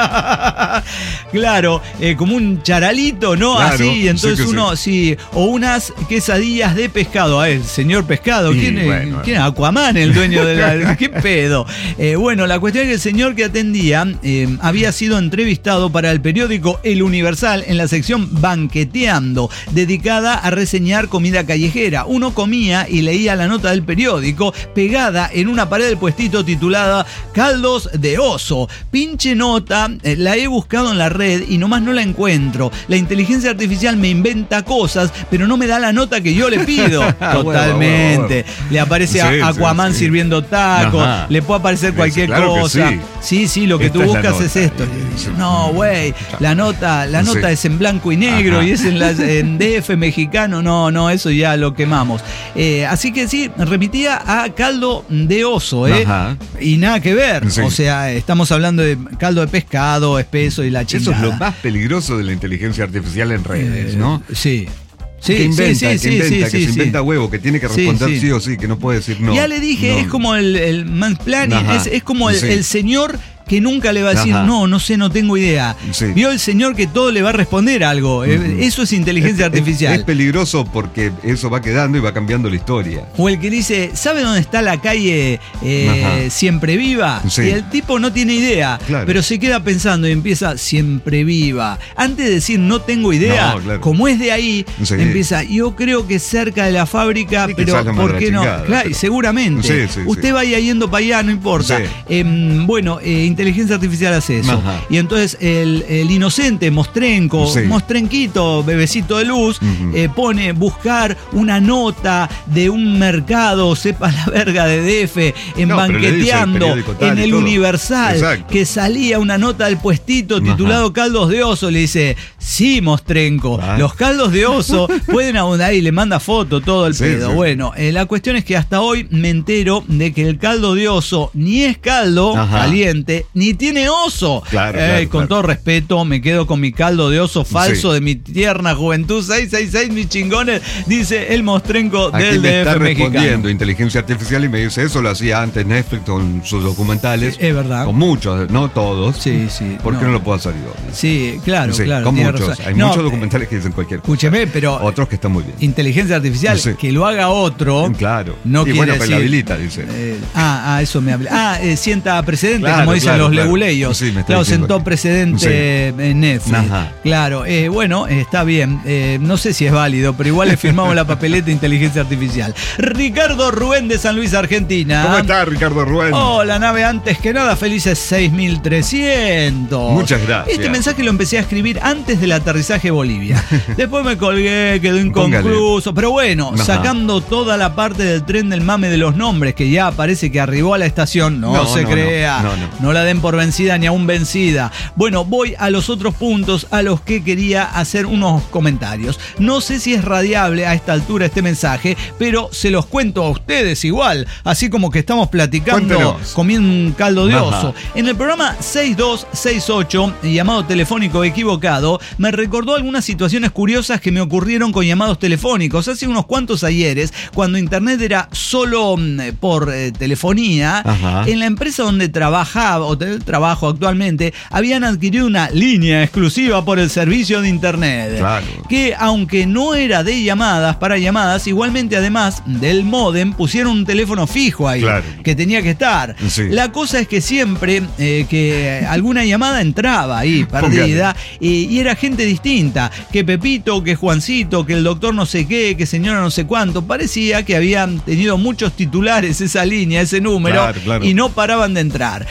Claro, eh, como un charalito, ¿no? Claro, Así, y entonces sí que uno, sí. O unas quesadillas de pescado. A ver, señor pescado, Y ¿quién, es, bueno. ¿quién es Aquaman, el dueño de la. ¿Qué pedo? Eh, bueno, la cuestión es que el señor que atendía eh, había sido entrevistado para el periódico El Universal en la sección Banqueteando, dedicada a reseñar comida callejera. Uno comía y leía la nota del periódico pegada en una pared del puestito titulada Caldos de Oso. Pinche nota, eh, la he buscado en la red y nomás no la encuentro. La inteligencia artificial me inventa cosas, pero no me da la nota que yo le pido. Totalmente. Huevo, huevo. Le aparece Sí, a Aquaman sí, sí. sirviendo tacos, Ajá. le puede aparecer Sí, cualquier claro que cosa. sí. Sí, sí, lo que Esta tú es la buscas nota. es esto. Y dice, no, güey, la nota, la Sí. nota es en blanco y negro. Ajá. Y es en, la, en D F mexicano. No, no, eso ya lo quemamos. Eh, así que sí, remitía a caldo de oso, ¿eh? Ajá. Y nada que ver. Sí. O sea, estamos hablando de caldo de pescado, espeso y la Eso chingada. es lo más peligroso de la inteligencia artificial en redes, Eh, ¿no? Sí. Sí, que inventa, sí, sí, que sí, inventa, sí, que sí, se sí. inventa huevo, que tiene que Sí, responder sí, sí. o sí, que no puede decir no. Ya le dije, no. es como el, el mansplaining, Ajá. es, es como el, Sí. el señor que nunca le va a decir, Ajá. no, no sé, no tengo idea. Sí. Vio el señor que todo le va a responder algo. Eh, Ujú. Eso es inteligencia Es- es- artificial. Es, peligroso porque eso va quedando y va cambiando la historia. O el que dice, ¿sabe dónde está la calle eh, Ajá. Siempre Viva? Sí. Y el tipo no tiene idea, Claro. pero se queda pensando y empieza Siempre Viva. Antes de decir no tengo idea, No, claro. como es de ahí, Sí. empieza, yo creo que cerca de la fábrica, Sí, pero quizás la ¿por madre qué no? chingada, Claro, pero- y seguramente. Sí, sí, Usted sí. vaya yendo para allá, no importa. Sí. Em, bueno, eh, inteligencia artificial hace eso. Ajá. Y entonces el, el inocente Mostrenco, Sí. Mostrenquito, bebecito de luz, Ujú. eh, pone buscar una nota de un mercado, sepa la verga de D F, en No, pero le dice el Banqueteando, periódico tal en y el todo. Universal, Exacto. que salía una nota del puestito Ajá. titulado Caldos de Oso. Le dice, sí, Mostrenco, Ah. los caldos de oso pueden abundar, y le manda foto, todo el Sí, pedo. sí. Bueno, eh, la cuestión es que hasta hoy me entero de que el caldo de oso ni es caldo Ajá. caliente, ni tiene oso. Claro, Eh, claro, con claro. todo respeto, me quedo con mi caldo de oso falso Sí. de mi tierna juventud. seis seis seis, mis chingones, dice el Mostrenco Aquí del me D está F mexicano. respondiendo inteligencia artificial y me dice eso lo hacía antes Netflix con sus documentales. Es verdad. Con muchos, no todos. Sí, sí. ¿Por qué no. no lo puedo hacer yo? Sí, claro, Sí, claro. con tiene muchos. razón. Hay No, muchos eh, documentales que dicen cualquier cosa. Escúcheme, pero Otros que están muy bien. inteligencia artificial, Sí. que lo haga otro. Claro. No y quiere bueno, pero decir. la habilita, dice. Eh, ah, ah, eso me habla. Ah, eh, sienta precedente, Claro, como dicen claro, los claro. leguleyos. Sí, me está claro, diciendo sentó aquí. precedente en Netflix. Ajá. Claro, eh, bueno, eh, está bien. Eh, no sé si es válido, pero igual le firmamos la papeleta de inteligencia artificial. Ricardo Rubén de San Luis, Argentina. ¿Cómo está, Ricardo Rubén? Hola, nave, antes que nada, felices seis mil trescientos. Muchas gracias. Este mensaje lo empecé a escribir antes del aterrizaje a Bolivia. Después me colgué, quedó inconcluso. Pero bueno, Ajá. sacando toda la parte del tren del mame de los nombres, que ya parece que arribó a la estación, no, No, se no, crea. no, no, No la den por vencida ni aún vencida. Bueno, voy a los otros puntos a los que quería hacer unos comentarios. No sé si es radiable a esta altura este mensaje, pero se los cuento a ustedes igual, así como que estamos platicando, Cuéntenos. comiendo un caldo de Ajá. oso. En el programa seis dos seis ocho, llamado telefónico equivocado, me recordó algunas situaciones curiosas que me ocurrieron con llamados telefónicos hace unos cuantos ayeres, cuando internet era solo mm, por eh, telefonía. Ajá. En la empresa donde trabajaba o del trabajo actualmente, habían adquirido una línea exclusiva por el servicio de internet. Claro. Que aunque no era de llamadas para llamadas, igualmente además del módem pusieron un teléfono fijo ahí, Claro. que tenía que estar. Sí. La cosa es que siempre eh, que alguna llamada entraba ahí, perdida, y, y era gente distinta, que Pepito, que Juancito, que el doctor no sé qué, que señora no sé cuánto. Parecía que habían tenido muchos titulares esa línea, ese número, Claro, claro. y no paraban de entrar. Una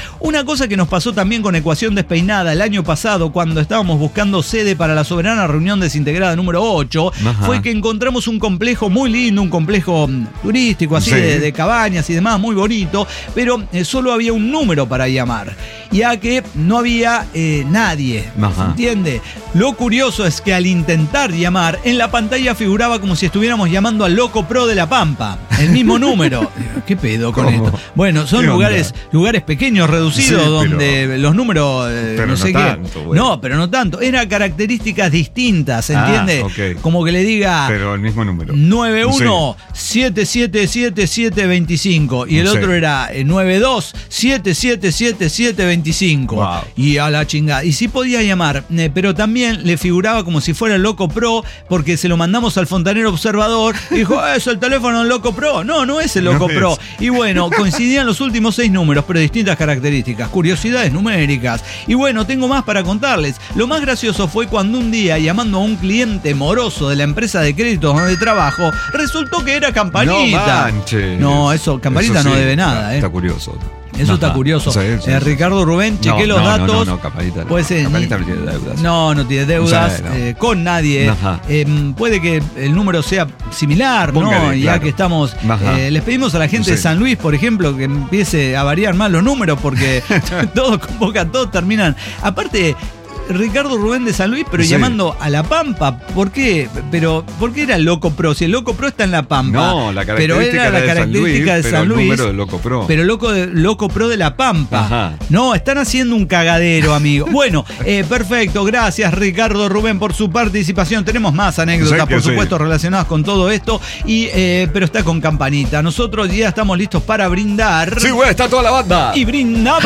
cosa que nos pasó también con Ecuación Despeinada el año pasado, cuando estábamos buscando sede para la soberana reunión desintegrada número ocho, Ajá. fue que encontramos un complejo muy lindo, un complejo mm, turístico, así Sí. de, de cabañas y demás, muy bonito, pero eh, solo había un número para llamar, ya que no había eh, nadie, ¿se Ajá. entiende? Lo curioso es que al intentar llamar, en la pantalla figuraba como si estuviéramos llamando al Loco Pro de La Pampa, el mismo número. ¿Qué pedo con ¿Cómo? esto? Bueno, son ¿Qué lugares, onda? lugares pequeños, reducidos, Sí, donde los números, eh, pero no no sé tanto, qué. güey. No, pero no tanto. Eran características distintas, ¿se Ah, entiende? ok. Como que le diga Pero el mismo número. nueve uno siete siete siete siete dos cinco y el Sí. otro era eh, nueve dos siete siete siete siete dos cinco. Wow. Y a la chingada. Y sí podía llamar, eh, pero también le figuraba como si fuera el Loco Pro, porque se lo mandamos al fontanero observador y dijo, es el teléfono del Loco Pro. No, no es el Loco No Pro. es. Y bueno, coincidían los últimos seis números, pero distintas características, curiosidades numéricas. Y bueno, tengo más para contarles. Lo más gracioso fue cuando un día, llamando a un cliente moroso de la empresa de créditos donde trabajo, resultó que era Campanita. No manches. No, eso, Campanita Eso no sí, debe nada, está, ¿eh? Está curioso. Eso está Ajá. curioso. Sí, sí, Eh, sí. Ricardo Rubén, chequé No, los no, no, datos. No, no, Campanita no. Pues, eh, Campanita no tiene deudas. No, no tiene deudas O sea, no. eh, con nadie. Ajá. Eh, puede que el número sea similar, ¿no? Póngale, Ya claro. que estamos. Ajá. eh, les pedimos a la gente de Sí. San Luis, por ejemplo, que empiece a variar más los números, porque todos convocan, todos terminan. Aparte. Ricardo Rubén de San Luis, pero Sí. llamando a La Pampa. ¿Por qué? Pero, ¿por qué era el Loco Pro? Si el Loco Pro está en La Pampa. No, la pero característica era la era de San característica Luis, de pero San el Luis. número del Loco Pro. Pero Loco, de- Loco Pro de La Pampa. Ajá. No, están haciendo un cagadero, amigo. Bueno, eh, perfecto. Gracias, Ricardo Rubén, por su participación. Tenemos más anécdotas, Sí que por sí. supuesto, relacionadas con todo esto. Y, eh, pero está con Campanita. Nosotros ya estamos listos para brindar. Sí, güey, está toda la banda. Y brindamos.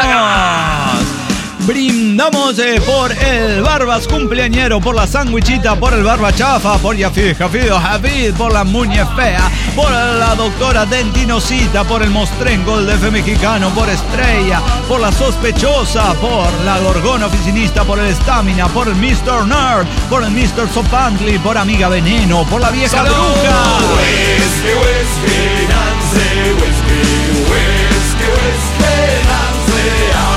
Brindamos eh, por el Barbas cumpleañero, por la sandwichita, por el Barba Chafa, por Yafid, Jafido, Javid, por la Muñe Fea, por la doctora Dentinocita, por el Mostrenco, el D F mexicano, por Estrella, por la Sospechosa, por la Gorgona Oficinista, por el Estamina, por el mister Nerd, por el mister Sopantli, por Amiga Veneno, por la Vieja ¡Salud! Bruja. Whisky, whisky, Nancy, whisky, whisky, whisky, Nancy, ah.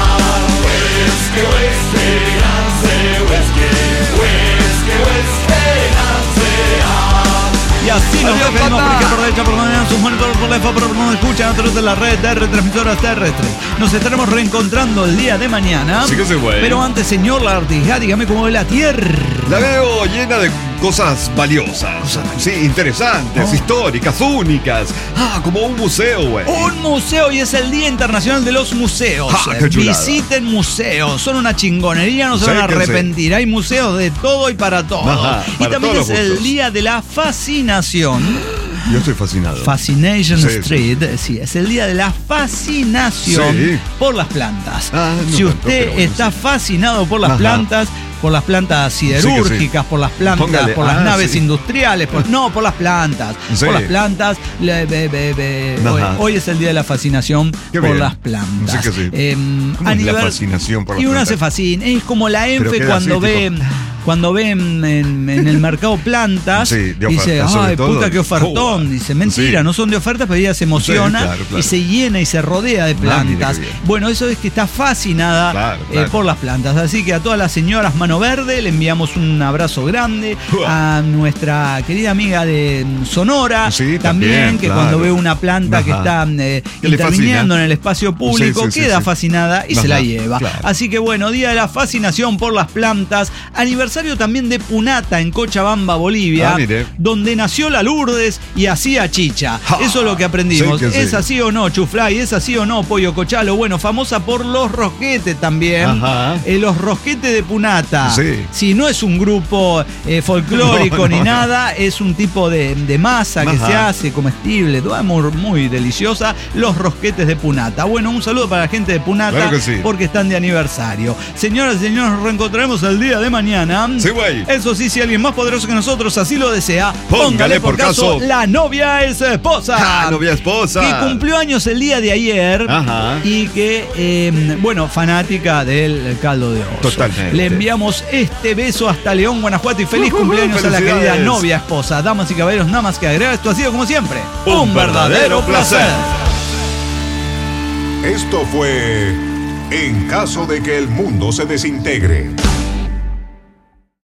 Whisky, whisky, Nancy, whisky, whisky, whisky, Nancy, ah. Y así nos Adiós, despedimos por banda. izquierda, por derecha, por donde sus monitores, por lejos, por donde escuchan a través de la red de retransmisoras terrestres. Nos estaremos reencontrando el día de mañana. Sí que sí, güey. Pero antes, señor Lartija, dígame cómo ve la tierra. La veo llena de cosas valiosas. Sí, interesantes, Oh. históricas, únicas. Ah, como un museo, güey. Un museo y es el Día Internacional de los Museos. ¡Ja, qué chulada! Visiten museos, son una chingonería, no se Sí van a que sí. arrepentir. Hay museos de todo y para todo. Ajá, y para también todos es los el gustos. Día de la Fascinación. Yo estoy fascinado. Fascination Sí, sí. Street, sí, es el día de la fascinación Sí. por las plantas. Ah, no si tanto, usted pero bueno, está sí. fascinado por las Ajá. plantas, por las plantas siderúrgicas, sí. por las plantas, Póngale, por las ah, naves sí. industriales, por- no, por las plantas, Sí. por las plantas. le- be- be- be- hoy, Ajá. hoy es el día de la fascinación Qué por bien. las plantas. Sí que sí. Em, ¿Cómo a es la nivel- fascinación por las y una plantas? se fascina, es como la Pero Enfe queda cuando así, ve tipo- cuando ve en, en- en el mercado plantas, Sí, de dice, oferta, sobre ay, todo. puta, qué ofertón. Joder. Dice, mentira, Sí. no son de ofertas, pero ella se emociona Sí, claro, claro. y se llena y se rodea de Ah, mire plantas. qué bien. Bueno, eso es que está fascinada Claro, eh, claro. por las plantas. Así que a todas las señoras Mano Verde le enviamos un abrazo grande. Uah. A nuestra querida amiga de Sonora, Sí, también, también, que claro. cuando ve una planta que Ajá. está eh, Que le interviniendo fascina. en el espacio público, Sí, sí, sí, queda sí. fascinada y se Ajá, la lleva. claro. Así que bueno, día de la fascinación por las plantas. Aniversario también de Punata en Cochabamba, Bolivia, Ah, mire. donde nació la Lourdes y hacía chicha. Ja. Eso es lo que aprendimos. Sí que sí. ¿Es así o no, Chuflay? ¿Es así o no, Pollo Cochalo? Bueno, famosa por los rosquetes también. Ajá. Eh, los rosquetes de Punata. Sí. Si no es un grupo eh, folclórico No, ni no, no. nada, es un tipo de, de masa que Ajá. se hace comestible, toda muy, muy deliciosa. Los rosquetes de Punata. Bueno, un saludo para la gente de Punata Claro que sí. porque están de aniversario. Señoras y señores, nos reencontraremos el día de mañana. Sí, güey. Eso sí, si alguien más poderoso que nosotros así lo desea, Póngale por caso. la novia es esposa. Ah, novia esposa. Que cumplió años el día de ayer. Ajá. Y que, eh, bueno, fanática del caldo de oso. Totalmente. Le enviamos este beso hasta León, Guanajuato y feliz cumpleaños a la querida felicidades. novia esposa. Damas y caballeros, nada más que agregar. Esto ha sido como siempre Un verdadero placer. Esto fue En caso de que el mundo se desintegre.